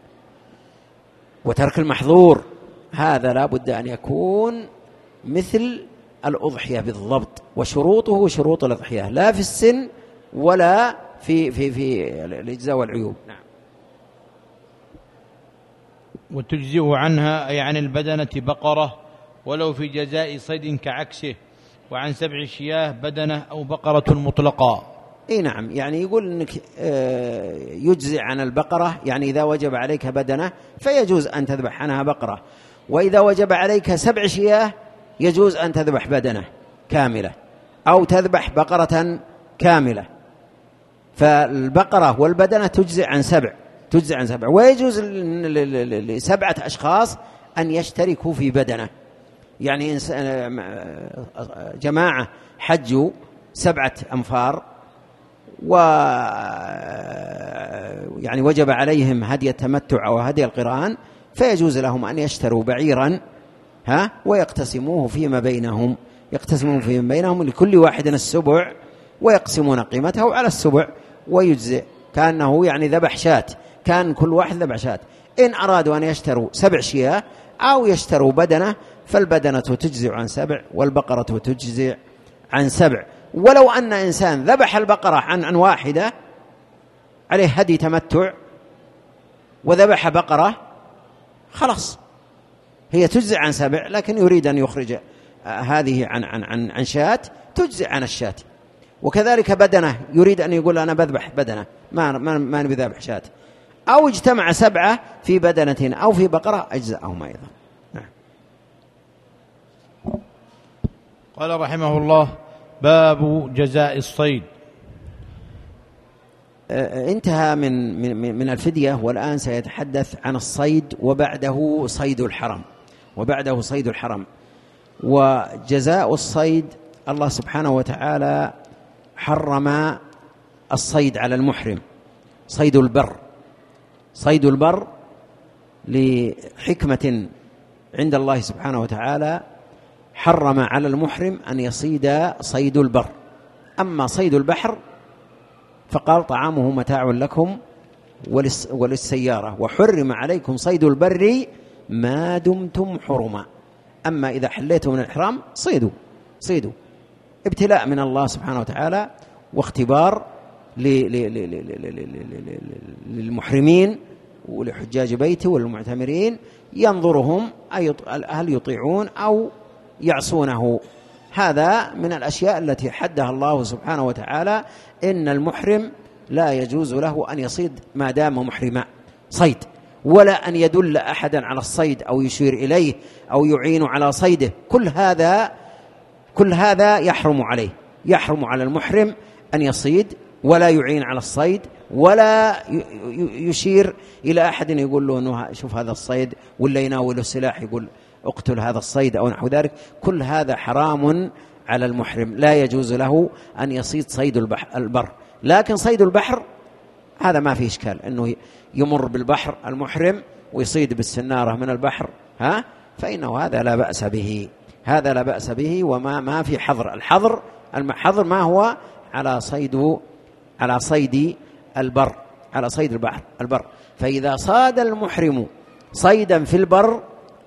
وترك المحظور هذا لا بد أن يكون مثل الأضحية بالضبط، وشروطه شروط الأضحية لا في السن ولا في في في الإجزاء والعيوب. نعم. وتجزئ عنها أي عن البدنة بقرة ولو في جزاء صيد كعكسه، وعن سبع شياه بدنة أو بقرة مطلقة. اي نعم، يعني يقول انك يجزئ عن البقرة، يعني إذا وجب عليك بدنة فيجوز أن تذبح عنها بقرة، وإذا وجب عليك سبع شياه يجوز أن تذبح بدنة كاملة أو تذبح بقرة كاملة. فالبقرة والبدنة تجزئ عن سبع تجزئ عن سبع ويجوز لسبعة أشخاص أن يشتركوا في بدنة. يعني جماعة حجوا سبعة أنفار و يعني وجب عليهم هدي التمتع أو هدي القران، فيجوز لهم أن يشتروا بعيرا ها ويقتسموه فيما بينهم يقتسمون فيما بينهم لكل واحد السبع ويقسمون قيمته على السبع ويجزئ كأنه يعني ذبح شاة، كان كل واحد ذبح شاة. إن أرادوا أن يشتروا سبع شياه أو يشتروا بدنة فالبدنة تجزئ عن سبع والبقرة تجزئ عن سبع. ولو أن إنسان ذبح البقرة عن عن واحدة عليه هدي تمتع وذبح بقرة خلاص هي تجزئ عن سبع، لكن يريد أن يخرج هذه عن عن عن عن شاة تجزئ عن الشاة. وكذلك بدنة يريد أن يقول أنا بذبح بدنة ما ما ما نبي ذبح شاة، أو اجتمع سبعة في بدنة أو في بقرة أجزأهم أيضا. نعم. قال رحمه الله: باب جزاء الصيد. انتهى من من من الفدية، والآن سيتحدث عن الصيد وبعده صيد الحرم وبعده صيد الحرم. وجزاء الصيد الله سبحانه وتعالى حرم الصيد على المحرم، صيد البر صيد البر لحكمة عند الله سبحانه وتعالى حرم على المحرم أن يصيد صيد البر. أما صيد البحر فقال طعامه متاع لكم وللسيارة وحرم عليكم صيد البر ما دمتم حرما. أما إذا حليتم من الإحرام صيدوا صيدوا ابتلاء من الله سبحانه وتعالى واختبار للمحرمين ولحجاج بيته والمعتمرين، ينظرهم هل يطيعون أو يعصونه. هذا من الأشياء التي حدها الله سبحانه وتعالى، إن المحرم لا يجوز له أن يصيد ما دام محرما صيد، ولا أن يدل أحدا على الصيد أو يشير إليه أو يعين على صيده. كل هذا كل هذا يحرم عليه يحرم على المحرم أن يصيد ولا يعين على الصيد ولا يشير إلى أحد يقول له إنه شوف هذا الصيد، ولا يناوله السلاح يقول اقتل هذا الصيد أو نحو ذلك. كل هذا حرام على المحرم، لا يجوز له أن يصيد صيد البر. لكن صيد البحر هذا ما فيه إشكال، أنه يمر بالبحر المحرم ويصيد بالسنارة من البحر ها فإنه هذا لا بأس به هذا لا بأس به وما ما في حظر. الحظر المحظر ما هو على صيد على صيد البر على صيد البحر البر. فإذا صاد المحرم صيدا في البر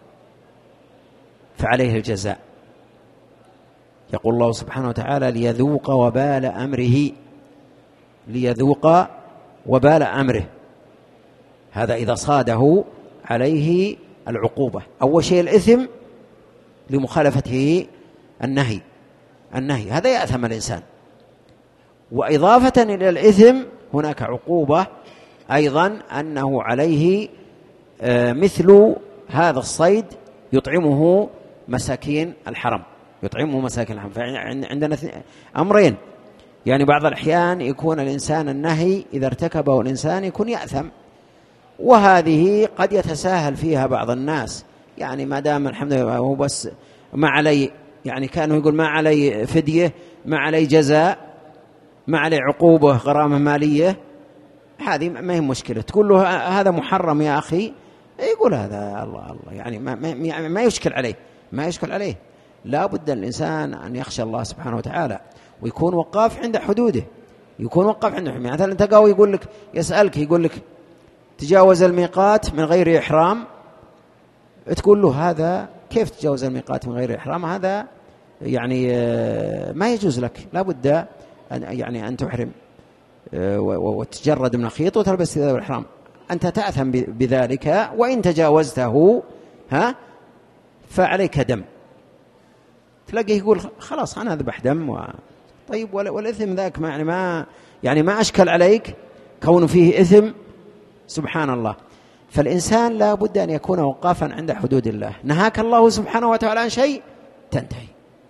فعليه الجزاء. يقول الله سبحانه وتعالى: ليذوق وبال أمره ليذوق وبال أمره. هذا إذا صاده عليه العقوبة. أول شيء الإثم لمخالفته النهي النهي هذا يأثم الإنسان. وإضافة إلى الإثم هناك عقوبة أيضا، أنه عليه مثل هذا الصيد يطعمه مساكين الحرم يطعمه مساكين الحرم. فعندنا أمرين، يعني بعض الأحيان يكون الإنسان النهي إذا ارتكبه الإنسان يكون يأثم، وهذه قد يتساهل فيها بعض الناس، يعني ما دام الحمد لله هو بس ما علي، يعني كانوا يقول ما علي فدية ما علي جزاء ما علي عقوبة غرامة مالية، هذه ما هي مشكلة. تقول له هذا محرم يا أخي، يقول هذا الله الله يعني ما, ما, ما يشكل عليه ما يشكل عليه لا بد الإنسان أن يخشى الله سبحانه وتعالى ويكون وقاف عند حدوده، يكون وقاف عند حدوده. مثلا تلقاه يقول لك، يسألك يقول لك تجاوز الميقات من غير إحرام، تقول له هذا كيف تجاوز الميقات من غير إحرام؟ هذا يعني ما يجوز لك، لا بد أن يعني أن تحرم وتجرد من الخيط وتلبس ثياب الإحرام، أنت تأثم بذلك، وإن تجاوزته ها فعليك دم. تلاقيه يقول خلاص أنا أذبح دم و... طيب والإثم ذاك ما يعني ما يعني ما أشكل عليك كونه فيه إثم، سبحان الله. فالإنسان لا بد أن يكون وقافا عند حدود الله. نهاك الله سبحانه وتعالى عن شيء تنتهي،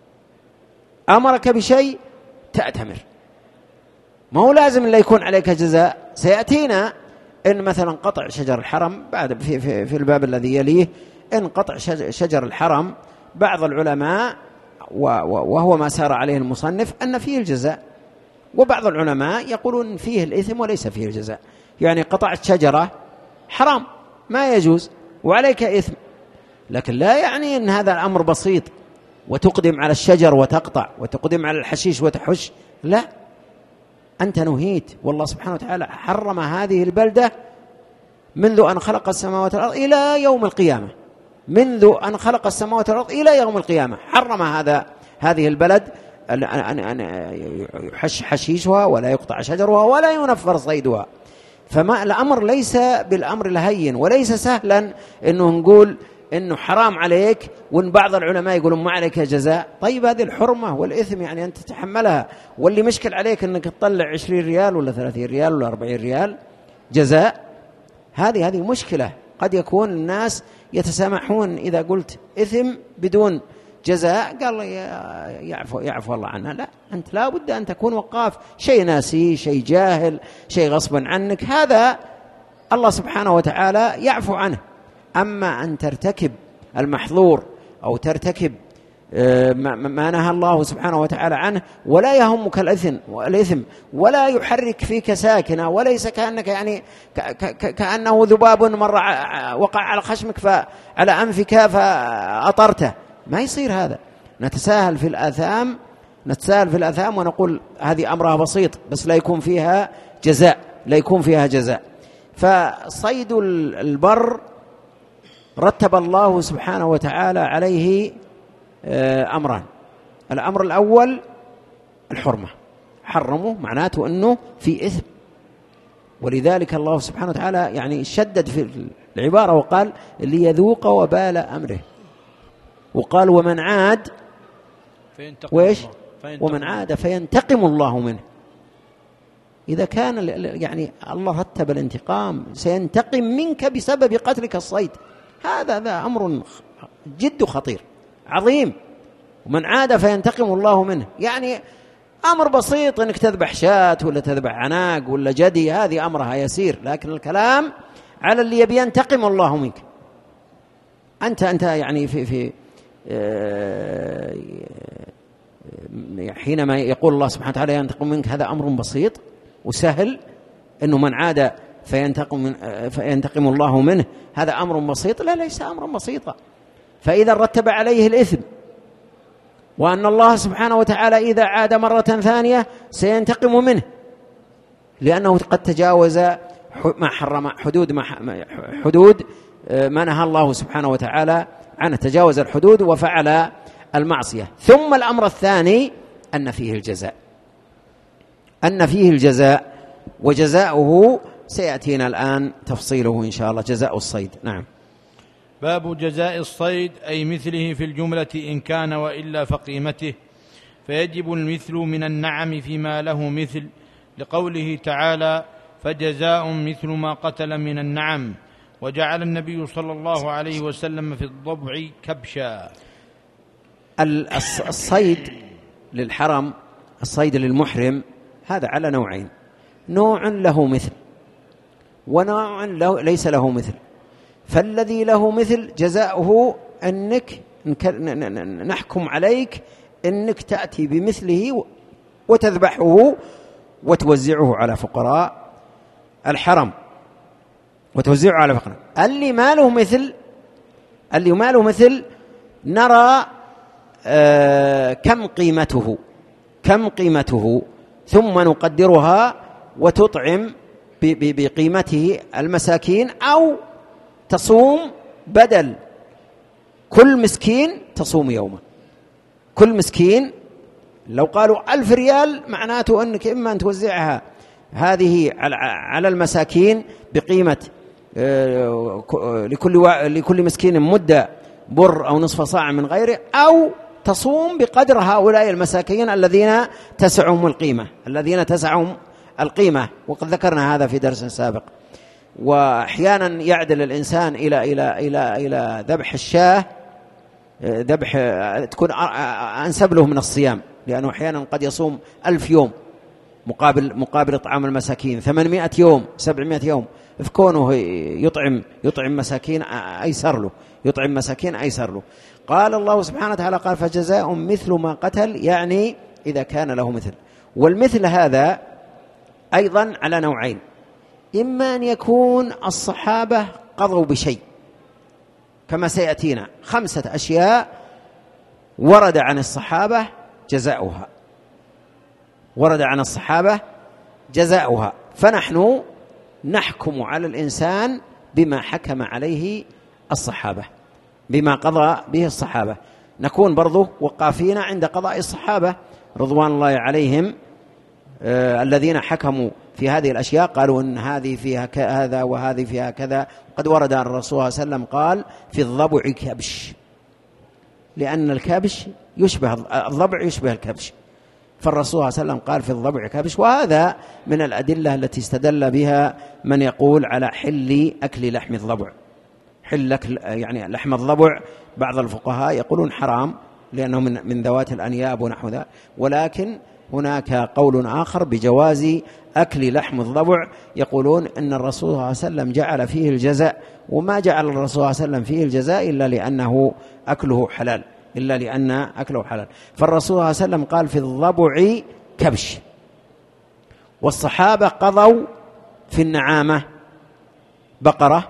أمرك بشيء تأتمر، ما هو لازم لا يكون عليك جزاء. سيأتينا إن مثلا قطع شجر الحرم بعد في, في, في الباب الذي يليه، إن قطع شجر الحرم بعض العلماء وهو ما سار عليه المصنف أن فيه الجزاء، وبعض العلماء يقولون فيه الإثم وليس فيه الجزاء. يعني قطعت شجرة حرام ما يجوز وعليك إثم، لكن لا يعني أن هذا الأمر بسيط وتقدم على الشجر وتقطع وتقدم على الحشيش وتحش، لا، أنت نهيت. والله سبحانه وتعالى حرم هذه البلدة منذ أن خلق السماوات والأرض إلى يوم القيامة، منذ أن خلق السماوات والأرض إلى يوم القيامة حرم هذا هذه البلد أن يحش حشيشها ولا يقطع شجرها ولا ينفر صيدها. فما الأمر ليس بالأمر الهين، وليس سهلا إنه نقول إنه حرام عليك وإن بعض العلماء يقولون ما عليك جزاء. طيب هذه الحرمة والإثم يعني أنت تتحملها، واللي مشكل عليك إنك تطلع عشرين ريال ولا ثلاثين ريال ولا أربعين ريال جزاء. هذه هذه مشكلة. قد يكون الناس يتسامحون إذا قلت إثم بدون جزاء، قال يعفو يعفو الله عنها. لا، أنت لا بد أن تكون وقاف، شيء ناسي، شيء جاهل، شيء غصبا عنك، هذا الله سبحانه وتعالى يعفو عنه. أما أن ترتكب المحظور أو ترتكب ما نهى الله سبحانه وتعالى عنه ولا يهمك الإثم والإثم ولا يحرك فيك ساكنة، وليس كأنك يعني كأنه ذباب مر وقع على خشمك فعلى أنفك فأطرته، ما يصير هذا. نتساهل في الآثام نتساهل في الآثام ونقول هذه أمرها بسيط، بس لا يكون فيها جزاء، لا يكون فيها جزاء. فصيد البر رتب الله سبحانه وتعالى عليه أمران. الأمر الأول الحرمة، حرمه معناته أنه في إثم، ولذلك الله سبحانه وتعالى يعني شدد في العبارة وقال ليذوق وبال أمره، وقال ومن عاد وإيش ومن عاد فينتقم الله منه. إذا كان يعني الله رتب الانتقام، سينتقم منك بسبب قتلك الصيد، هذا ذا أمر جد خطير عظيم. ومن عاد فينتقم الله منه، يعني أمر بسيط أنك تذبح شاة ولا تذبح عناق ولا جدي، هذه أمرها يسير، لكن الكلام على اللي يبي ينتقم الله منك. أنت أنت يعني في في حينما يقول الله سبحانه وتعالى ينتقم منك، هذا أمر بسيط وسهل، أنه من عاد فينتقم من فينتقم الله منه، هذا أمر بسيط. لا، ليس أمرا بسيطا. فإذا رتب عليه الإثم، وأن الله سبحانه وتعالى إذا عاد مرة ثانية سينتقم منه، لأنه قد تجاوز ما حرم حدود ما حدود ما نهى الله سبحانه وتعالى عنه، تجاوز الحدود وفعل المعصية. ثم الأمر الثاني أن فيه الجزاء، أن فيه الجزاء، وجزاؤه سيأتينا الآن تفصيله إن شاء الله، جزاء الصيد. نعم. باب جزاء الصيد، أي مثله في الجملة إن كان وإلا فقيمته، فيجب المثل من النعم فيما له مثل، لقوله تعالى فجزاء مثل ما قتل من النعم. وجعل النبي صلى الله عليه وسلم في الضبع كبشا. الصيد للحرم، الصيد للمحرم، هذا على نوعين، نوع له مثل ونوع له ليس له مثل. فالذي له مثل جزاؤه أنك نحكم عليك أنك تأتي بمثله وتذبحه وتوزعه على فقراء الحرم، وتوزعه على فقراء. اللي ما له مثل اللي ما له مثل نرى آه كم قيمته كم قيمته ثم نقدرها وتطعم بقيمته المساكين، أو تصوم بدل كل مسكين تصوم يوما. كل مسكين لو قالوا ألف ريال معناته أنك إما أن توزعها هذه على المساكين بقيمة لكل لكل مسكين مدة بر أو نصف صاع من غيره، أو تصوم بقدر هؤلاء المساكين الذين تسعهم القيمة الذين تسعهم القيمة وقد ذكرنا هذا في درس سابق. وأحيانا يعدل الإنسان إلى إلى إلى إلى ذبح الشاة، ذبح تكون أنسب له من الصيام، لأنه أحيانا قد يصوم ألف يوم مقابل مقابل إطعام المساكين، ثمانمائة يوم سبعمائة يوم، فكونه يطعم يطعم مساكين أيسر له يطعم مساكين أيسر له. قال الله سبحانه وتعالى قال فجزاء مثل ما قتل، يعني إذا كان له مثل. والمثل هذا أيضا على نوعين، إما أن يكون الصحابة قضوا بشيء كما سيأتينا خمسة أشياء ورد عن الصحابة جزاؤها ورد عن الصحابة جزاؤها فنحن نحكم على الإنسان بما حكم عليه الصحابة، بما قضى به الصحابة. نكون برضو وقافين عند قضاء الصحابة رضوان الله عليهم، آه الذين حكموا في هذه الأشياء، قالوا إن هذه فيها هذا وهذه فيها كذا. قد ورد عن الرسول صلى الله عليه وسلم قال في الضبع كبش، لأن الكبش يشبه الضبع يشبه الكبش، فالرسول صلى الله عليه وسلم قال في الضبع كبش. وهذا من الأدلة التي استدل بها من يقول على حل أكل لحم الضبع، حل أكل يعني لحم الضبع. بعض الفقهاء يقولون حرام لأنه من من ذوات الأنياب ونحو ذلك، ولكن هناك قول آخر بجواز أكل لحم الضبع، يقولون إن الرسول صلى الله عليه وسلم جعل فيه الجزاء، وما جعل الرسول صلى الله عليه وسلم فيه الجزاء إلا لأنه أكله حلال إلا لأن أكله حلال. فالرسول صلى الله عليه وسلم قال في الضبع كبش. والصحابة قضوا في النعامة بقرة،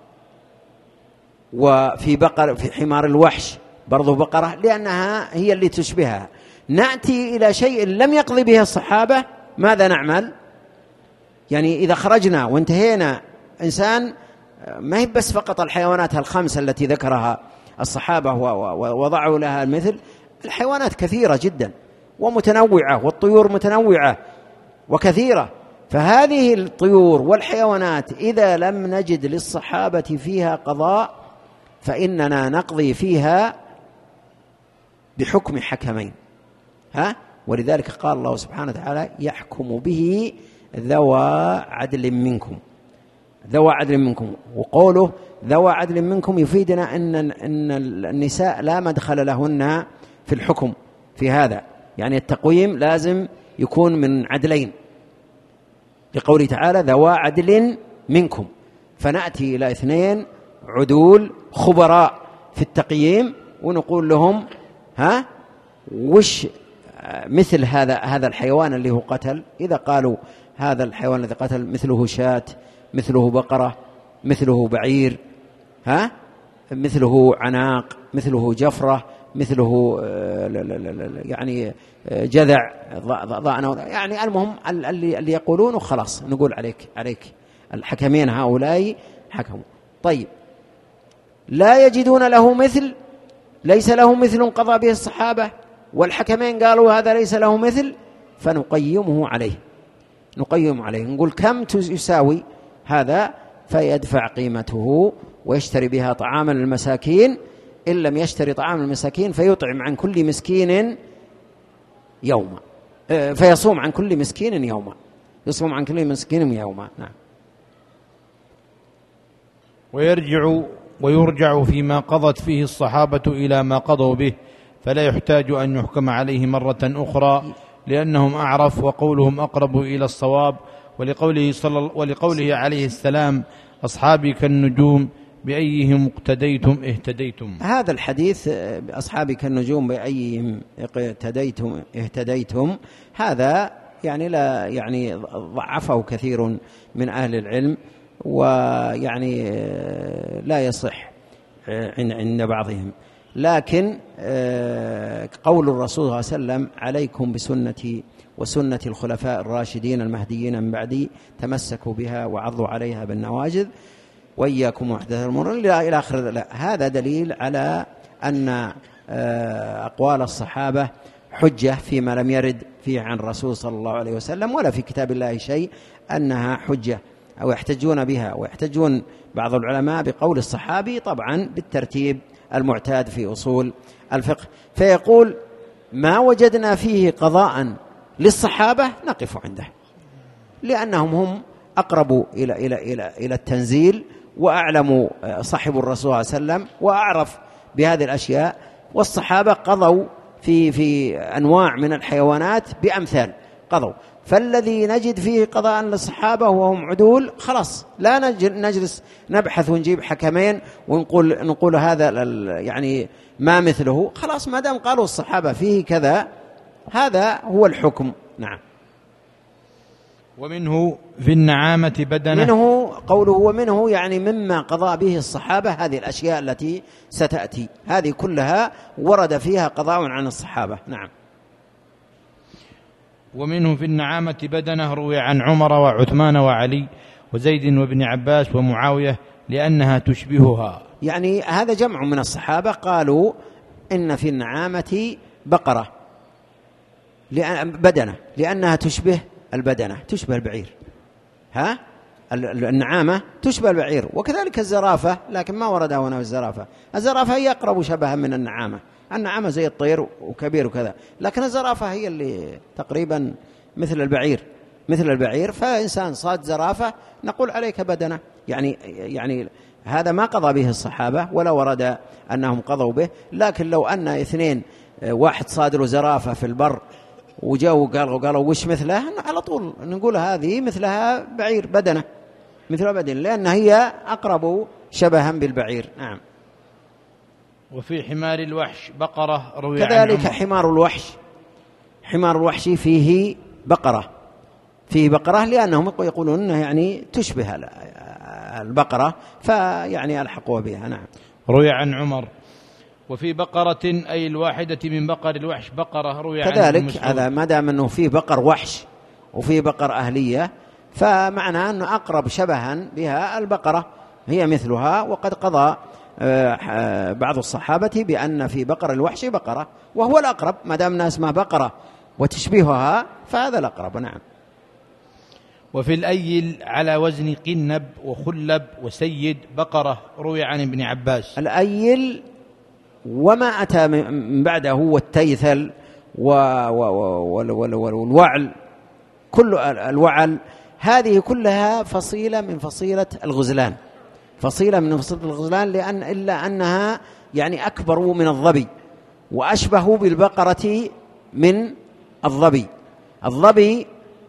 وفي بقر في حمار الوحش برضو بقرة، لأنها هي اللي تشبهها. نأتي إلى شيء لم يقضي به الصحابة، ماذا نعمل؟ يعني إذا خرجنا وانتهينا، إنسان ما هي بس فقط الحيوانات الخمسة التي ذكرها الصحابة ووضعوا لها المثل، الحيوانات كثيرة جدا ومتنوعة، والطيور متنوعة وكثيرة. فهذه الطيور والحيوانات إذا لم نجد للصحابة فيها قضاء فإننا نقضي فيها بحكم حكمين، ها؟ ولذلك قال الله سبحانه وتعالى يحكم به ذوى عدل منكم، ذوى عدل منكم. وقوله ذوى عدل منكم يفيدنا أن أن النساء لا مدخل لهن في الحكم في هذا، يعني التقويم لازم يكون من عدلين، لقوله تعالى ذوى عدل منكم. فنأتي إلى اثنين عدول خبراء في التقييم ونقول لهم ها وش مثل هذا هذا الحيوان اللي هو قتل. إذا قالوا هذا الحيوان الذي قتل مثله شاة، مثله بقرة، مثله بعير، ها مثله عناق، مثله جفرة، مثله يعني جذع ضأن، يعني المهم اللي اللي يقولون وخلاص نقول عليك عليك الحكمين هؤلاء حكموا. طيب لا يجدون له مثل، ليس له مثل قضى به الصحابة والحكمين قالوا هذا ليس له مثل، فنقيمه عليه نقيم عليه نقول كم يساوي هذا، فيدفع قيمته ويشتري بها طعاما للمساكين. إن لم يشتري طعام المساكين فيطعم عن كل مسكين يوما، فيصوم عن كل مسكين يوما يصوم عن كل مسكين يوما. نعم. ويرجع ويرجع فيما قضت فيه الصحابة إلى ما قضوا به، فلا يحتاج أن يحكم عليه مرة أخرى لأنهم أعرف وقولهم أقرب إلى الصواب. ولقوله, صلى ولقوله عليه السلام أصحابي كالنجوم بأيهم اقتديتم اهتديتم. هذا الحديث أصحابي كالنجوم بأيهم اقتديتم اهتديتم، هذا يعني لا يعني ضعفه كثير من أهل العلم، ويعني لا يصح عند بعضهم. لكن قول الرسول صلى الله عليه وسلم: عليكم بسنتي وسنة الخلفاء الراشدين المهديين من بعدي، تمسكوا بها وعضوا عليها بالنواجذ، وإياكم محدثات الأمور إلى آخر. لا، هذا دليل على أن أقوال الصحابة حجة فيما لم يرد فيه عن الرسول صلى الله عليه وسلم ولا في كتاب الله شيء أنها حجة أو يحتجون بها. ويحتجون بعض العلماء بقول الصحابي طبعا بالترتيب المعتاد في أصول الفقه، فيقول: ما وجدنا فيه قضاء للصحابة نقف عنده، لأنهم هم أقرب إلى إلى إلى إلى التنزيل، وأعلم صاحب الرسول صلى الله عليه وسلم، وأعرف بهذه الأشياء. والصحابة قضوا في في أنواع من الحيوانات بأمثال قضوا، فالذي نجد فيه قضاء للصحابة وهم عدول خلاص لا نجلس نبحث ونجيب حكمين ونقول نقول هذا يعني ما مثله، خلاص ما دام قالوا الصحابة فيه كذا هذا هو الحكم. نعم. ومنه في النعامة بدنة، منه قوله ومنه يعني مما قضى به الصحابة، هذه الأشياء التي ستأتي هذه كلها ورد فيها قضاء عن الصحابة. نعم. ومنه في النعامة بدنة روي عن عمر وعثمان وعلي وزيد وابن عباس ومعاوية لأنها تشبهها. يعني هذا جمع من الصحابة قالوا إن في النعامة بقرة بدنة لأنها تشبه البدنة، تشبه البعير. ها النعامة تشبه البعير، وكذلك الزرافة، لكن ما ورد هنا الزرافة. الزرافة هي أقرب شبها من النعامة. النعامة زي الطير وكبير وكذا، لكن الزرافة هي اللي تقريبا مثل البعير مثل البعير فإنسان صاد زرافة نقول عليك بدنة. يعني يعني هذا ما قضى به الصحابة ولا ورد أنهم قضوا به، لكن لو أن اثنين واحد صاد له زرافة في البر وجاءوا قالوا قالوا وش مثلها، على طول نقول هذه مثلها بعير بدنة مثلها بدنة، لأن هي أقرب شبها بالبعير. نعم. وفي حمار الوحش بقرة روي كذلك حمار الوحش حمار الوحش فيه بقرة فيه بقرة لأنهم يقولون أنه يعني تشبه البقرة فيعني ألحقوا بها. نعم. روي عن عمر. وفي بقرة أي الواحدة من بقر الوحش بقرة روي عن كذلك هذا ما دام أنه فيه بقر وحش وفيه بقر أهلية فمعنى أنه أقرب شبها بها البقرة هي مثلها. وقد قضى بعض الصحابة بأن في بقر الوحش بقرة وهو الأقرب، ما دام اسمها بقرة وتشبيهها فهذا الأقرب. نعم. وفي الأيل على وزن قنب وخلب وسيد بقرة روي عن ابن عباس. الأيل وما أتى من بعده والتيثل والوعل، كل الوعل هذه كلها فصيلة من فصيلة الغزلان فصيلة من فصيلة الغزلان لأن إلا أنها يعني أكبر من الظبي وأشبه بالبقرة من الظبي. الظبي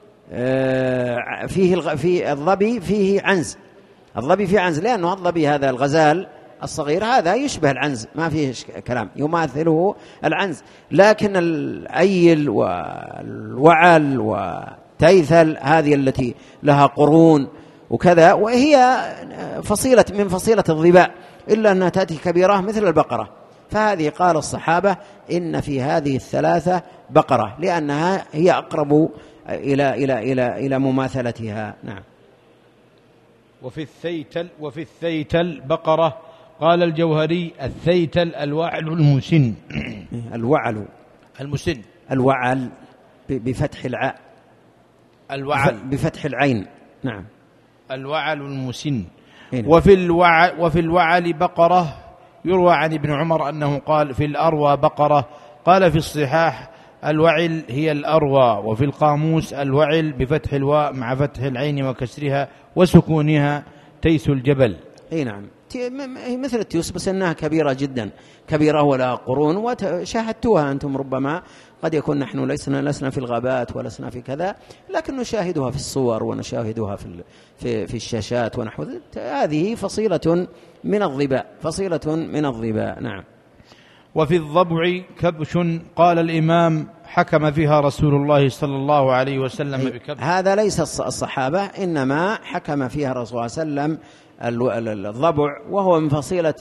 فيه في الظبي فيه عنز الظبي فيه عنز لأنه الظبي هذا الغزال الصغير هذا يشبه العنز ما فيه كلام يماثله العنز، لكن الأيل والوعل وتيثل هذه التي لها قرون وكذا وهي فصيلة من فصيلة الظباء إلا أنها تأتي كبيرة مثل البقرة، فهذه قال الصحابة إن في هذه الثلاثة بقرة لأنها هي أقرب إلى إلى إلى إلى مماثلتها. نعم. وفي الثيتل وفي الثيتل بقرة قال الجوهري الثيتل الوعل المسن. الوعل المسن الوعل بفتح العاء الوعل بفتح العين. نعم. الوعل المسن. وفي الوعل وفي الوعل بقرة يروى عن ابن عمر أنه قال في الأروى بقرة. قال في الصحاح الوعل هي الأروى، وفي القاموس الوعل بفتح الواء مع فتح العين وكسرها وسكونها تيس الجبل. اي نعم هي مثل التيوس بس انها كبيره جدا كبيره ولا قرون وشاهدتوها انتم ربما قد يكون نحن لسنا لسنا في الغابات ولسنا في كذا لكن نشاهدها في الصور ونشاهدها في في في الشاشات ونحو هذه فصيله من الظباء فصيله من الظباء. نعم. وفي الضبع كبش قال الإمام حكم فيها رسول الله صلى الله عليه وسلم بكبش. هذا ليس الصحابة إنما حكم فيها رسول الله صلى الله عليه وسلم الضبع وهو من فصيلة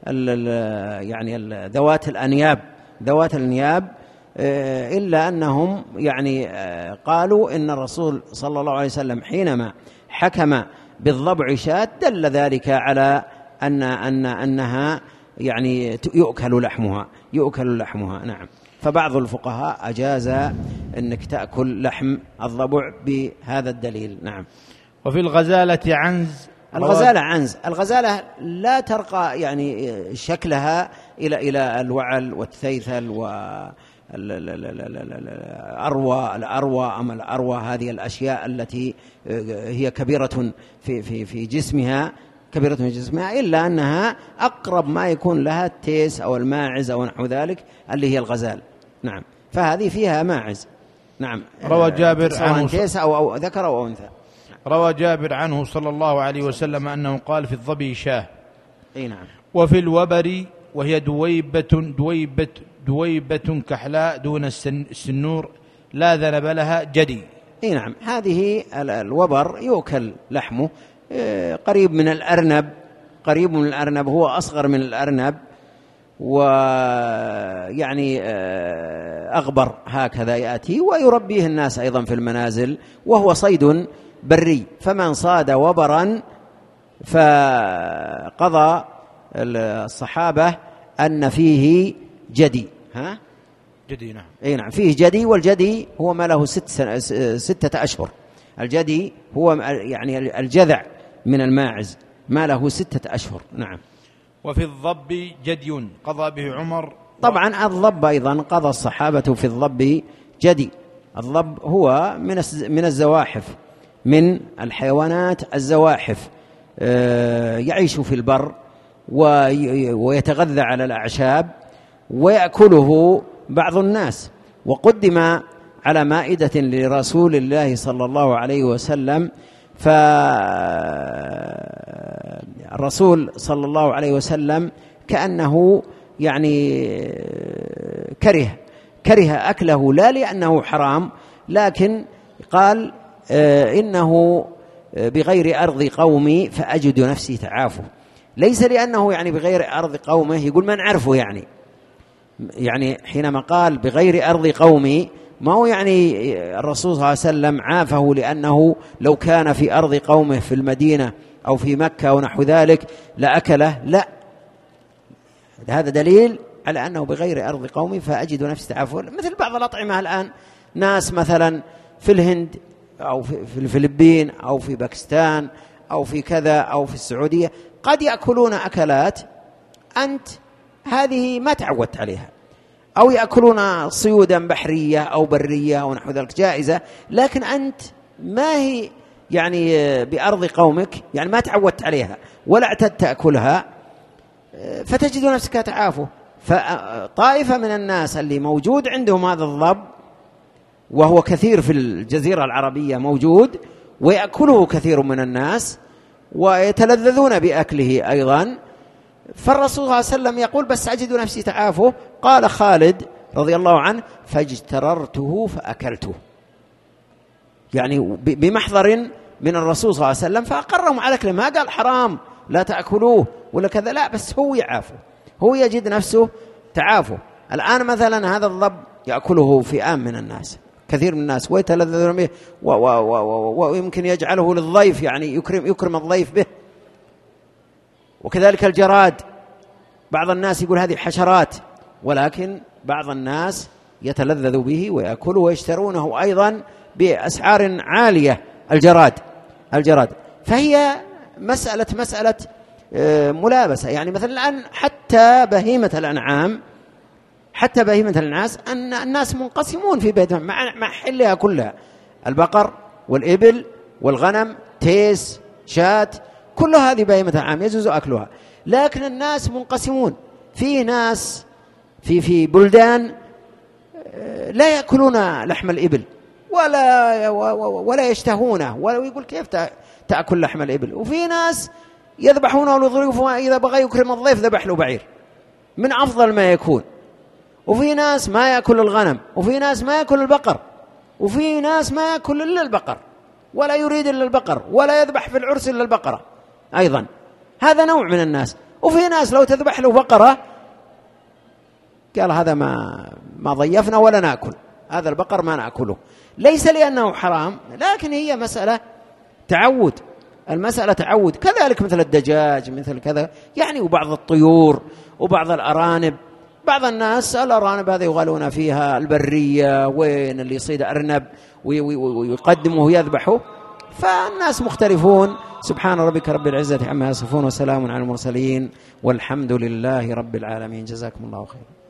يعني ذوات الأنياب ذوات الأنياب إلا أنهم يعني قالوا إن الرسول صلى الله عليه وسلم حينما حكم بالضبع شاة دل ذلك على أن أن أنها يعني يؤكل لحمها يؤكل لحمها نعم. فبعض الفقهاء أجاز أنك تأكل لحم الضبع بهذا الدليل نعم. وفي الغزالة عنز الغزالة عنز الغزالة لا ترقى يعني شكلها إلى إلى الوعل والثيثل و الأروى الأروى أما الأروى هذه الأشياء التي هي كبيرة في في في جسمها كبيرة في جسمها إلا أنها أقرب ما يكون لها التيس أو الماعز أو نحو ذلك اللي هي الغزال نعم. فهذه فيها ماعز نعم. روى جابر عنه تيس أو, أو ذكر أو أنثى. روى جابر عنه صلى الله عليه وسلم أنه قال في الظبي شاه. أي نعم. وفي الوبر وهي دويبة دويبة دويبة كحلاء دون السنور لا ذنب لها جدي. أي نعم. هذه الوبر يؤكل لحمه قريب من الأرنب قريب من الأرنب هو أصغر من الأرنب ويعني أغبر هكذا يأتي ويربيه الناس أيضا في المنازل وهو صيد بري. فمن صاد وبرا فقضى الصحابة أن فيه جدي ها جدي نعم. أي نعم فيه جدي والجدي هو ما له ست سنة ستة أشهر. الجدي هو يعني الجذع من الماعز ما له ستة أشهر نعم. وفي الضب جدي قضى به عمر. طبعا الضب أيضا قضى الصحابة في الضب جدي. الضب هو من من الزواحف من الحيوانات الزواحف يعيش في البر ويتغذى على الأعشاب ويأكله بعض الناس. وقدم على مائدة لرسول الله صلى الله عليه وسلم فالرسول صلى الله عليه وسلم كأنه يعني كره كره أكله لا لأنه حرام لكن قال إنه بغير أرض قومي فأجد نفسي تعافه. ليس لأنه يعني بغير أرض قومه يقول من عرفه يعني يعني حينما قال بغير أرض قومي ما هو يعني الرسول صلى الله عليه وسلم عافه لأنه لو كان في أرض قومه في المدينة أو في مكة ونحو ذلك لأكله لا. هذا دليل على أنه بغير أرض قومي فأجد نفسي تعافه. مثل بعض الأطعمة الآن ناس مثلا في الهند أو في الفلبين أو في باكستان أو في كذا أو في السعودية قد يأكلون أكلات أنت هذه ما تعودت عليها أو يأكلون صيودا بحرية أو برية أو نحو ذلك جائزة لكن أنت ما هي يعني بأرض قومك يعني ما تعودت عليها ولا اعتدت تأكلها فتجد نفسك تعافه. فطائفة من الناس اللي موجود عندهم هذا الضب وهو كثير في الجزيرة العربية موجود ويأكله كثير من الناس ويتلذذون بأكله أيضا. فالرسول صلى الله عليه وسلم يقول بس أجد نفسي تعافه. قال خالد رضي الله عنه فاجتررته فأكلته يعني بمحضر من الرسول صلى الله عليه وسلم فأقرهم على أكله ما قال حرام لا تأكلوه ولا كذا لا بس هو يعافه هو يجد نفسه تعافه. الآن مثلا هذا الضب يأكله فئام من الناس كثير من الناس ويتلذذون به ويمكن يجعله للضيف يعني يكرم يكرم الضيف به. وكذلك الجراد بعض الناس يقول هذه حشرات ولكن بعض الناس يتلذذ به ويأكله ويشترونه أيضا بأسعار عالية. الجراد الجراد فهي مسألة مسألة ملابسة يعني مثلا الآن حتى بهيمة الأنعام حتى بهيمة الناس أن الناس منقسمون في بيتهم مع مع حلها كلها البقر والإبل والغنم تيس شاة كل هذه بهيمة الأنعام يجوز أكلها لكن الناس منقسمون. في ناس في في بلدان لا يأكلون لحم الإبل ولا ولا يشتهونه ولا يقول كيف تأكل لحم الإبل. وفي ناس يذبحونه للضيوف إذا بغى يكرم الضيف ذبح له بعير من أفضل ما يكون. وفي ناس ما يأكل الغنم وفي ناس ما يأكل البقر وفي ناس ما يأكل إلا البقر ولا يريد إلا البقر ولا يذبح في العرس إلا البقرة أيضا. هذا نوع من الناس. وفي ناس لو تذبح له بقرة قال هذا ما ما ضيفنا ولا نأكل، هذا البقر ما نأكله، ليس لأنه حرام، لكن هي مسألة تعود، المسألة تعود. كذلك مثل الدجاج، مثل كذا يعني، وبعض الطيور وبعض الأرانب. بعض الناس الأرانب هذه يغالون فيها البرية، وين اللي يصيد أرنب ويقدمه ويذبحه، فالناس مختلفون. سبحان ربك رب العزة عما يصفون، وسلام على المرسلين، والحمد لله رب العالمين. جزاكم الله خيرا.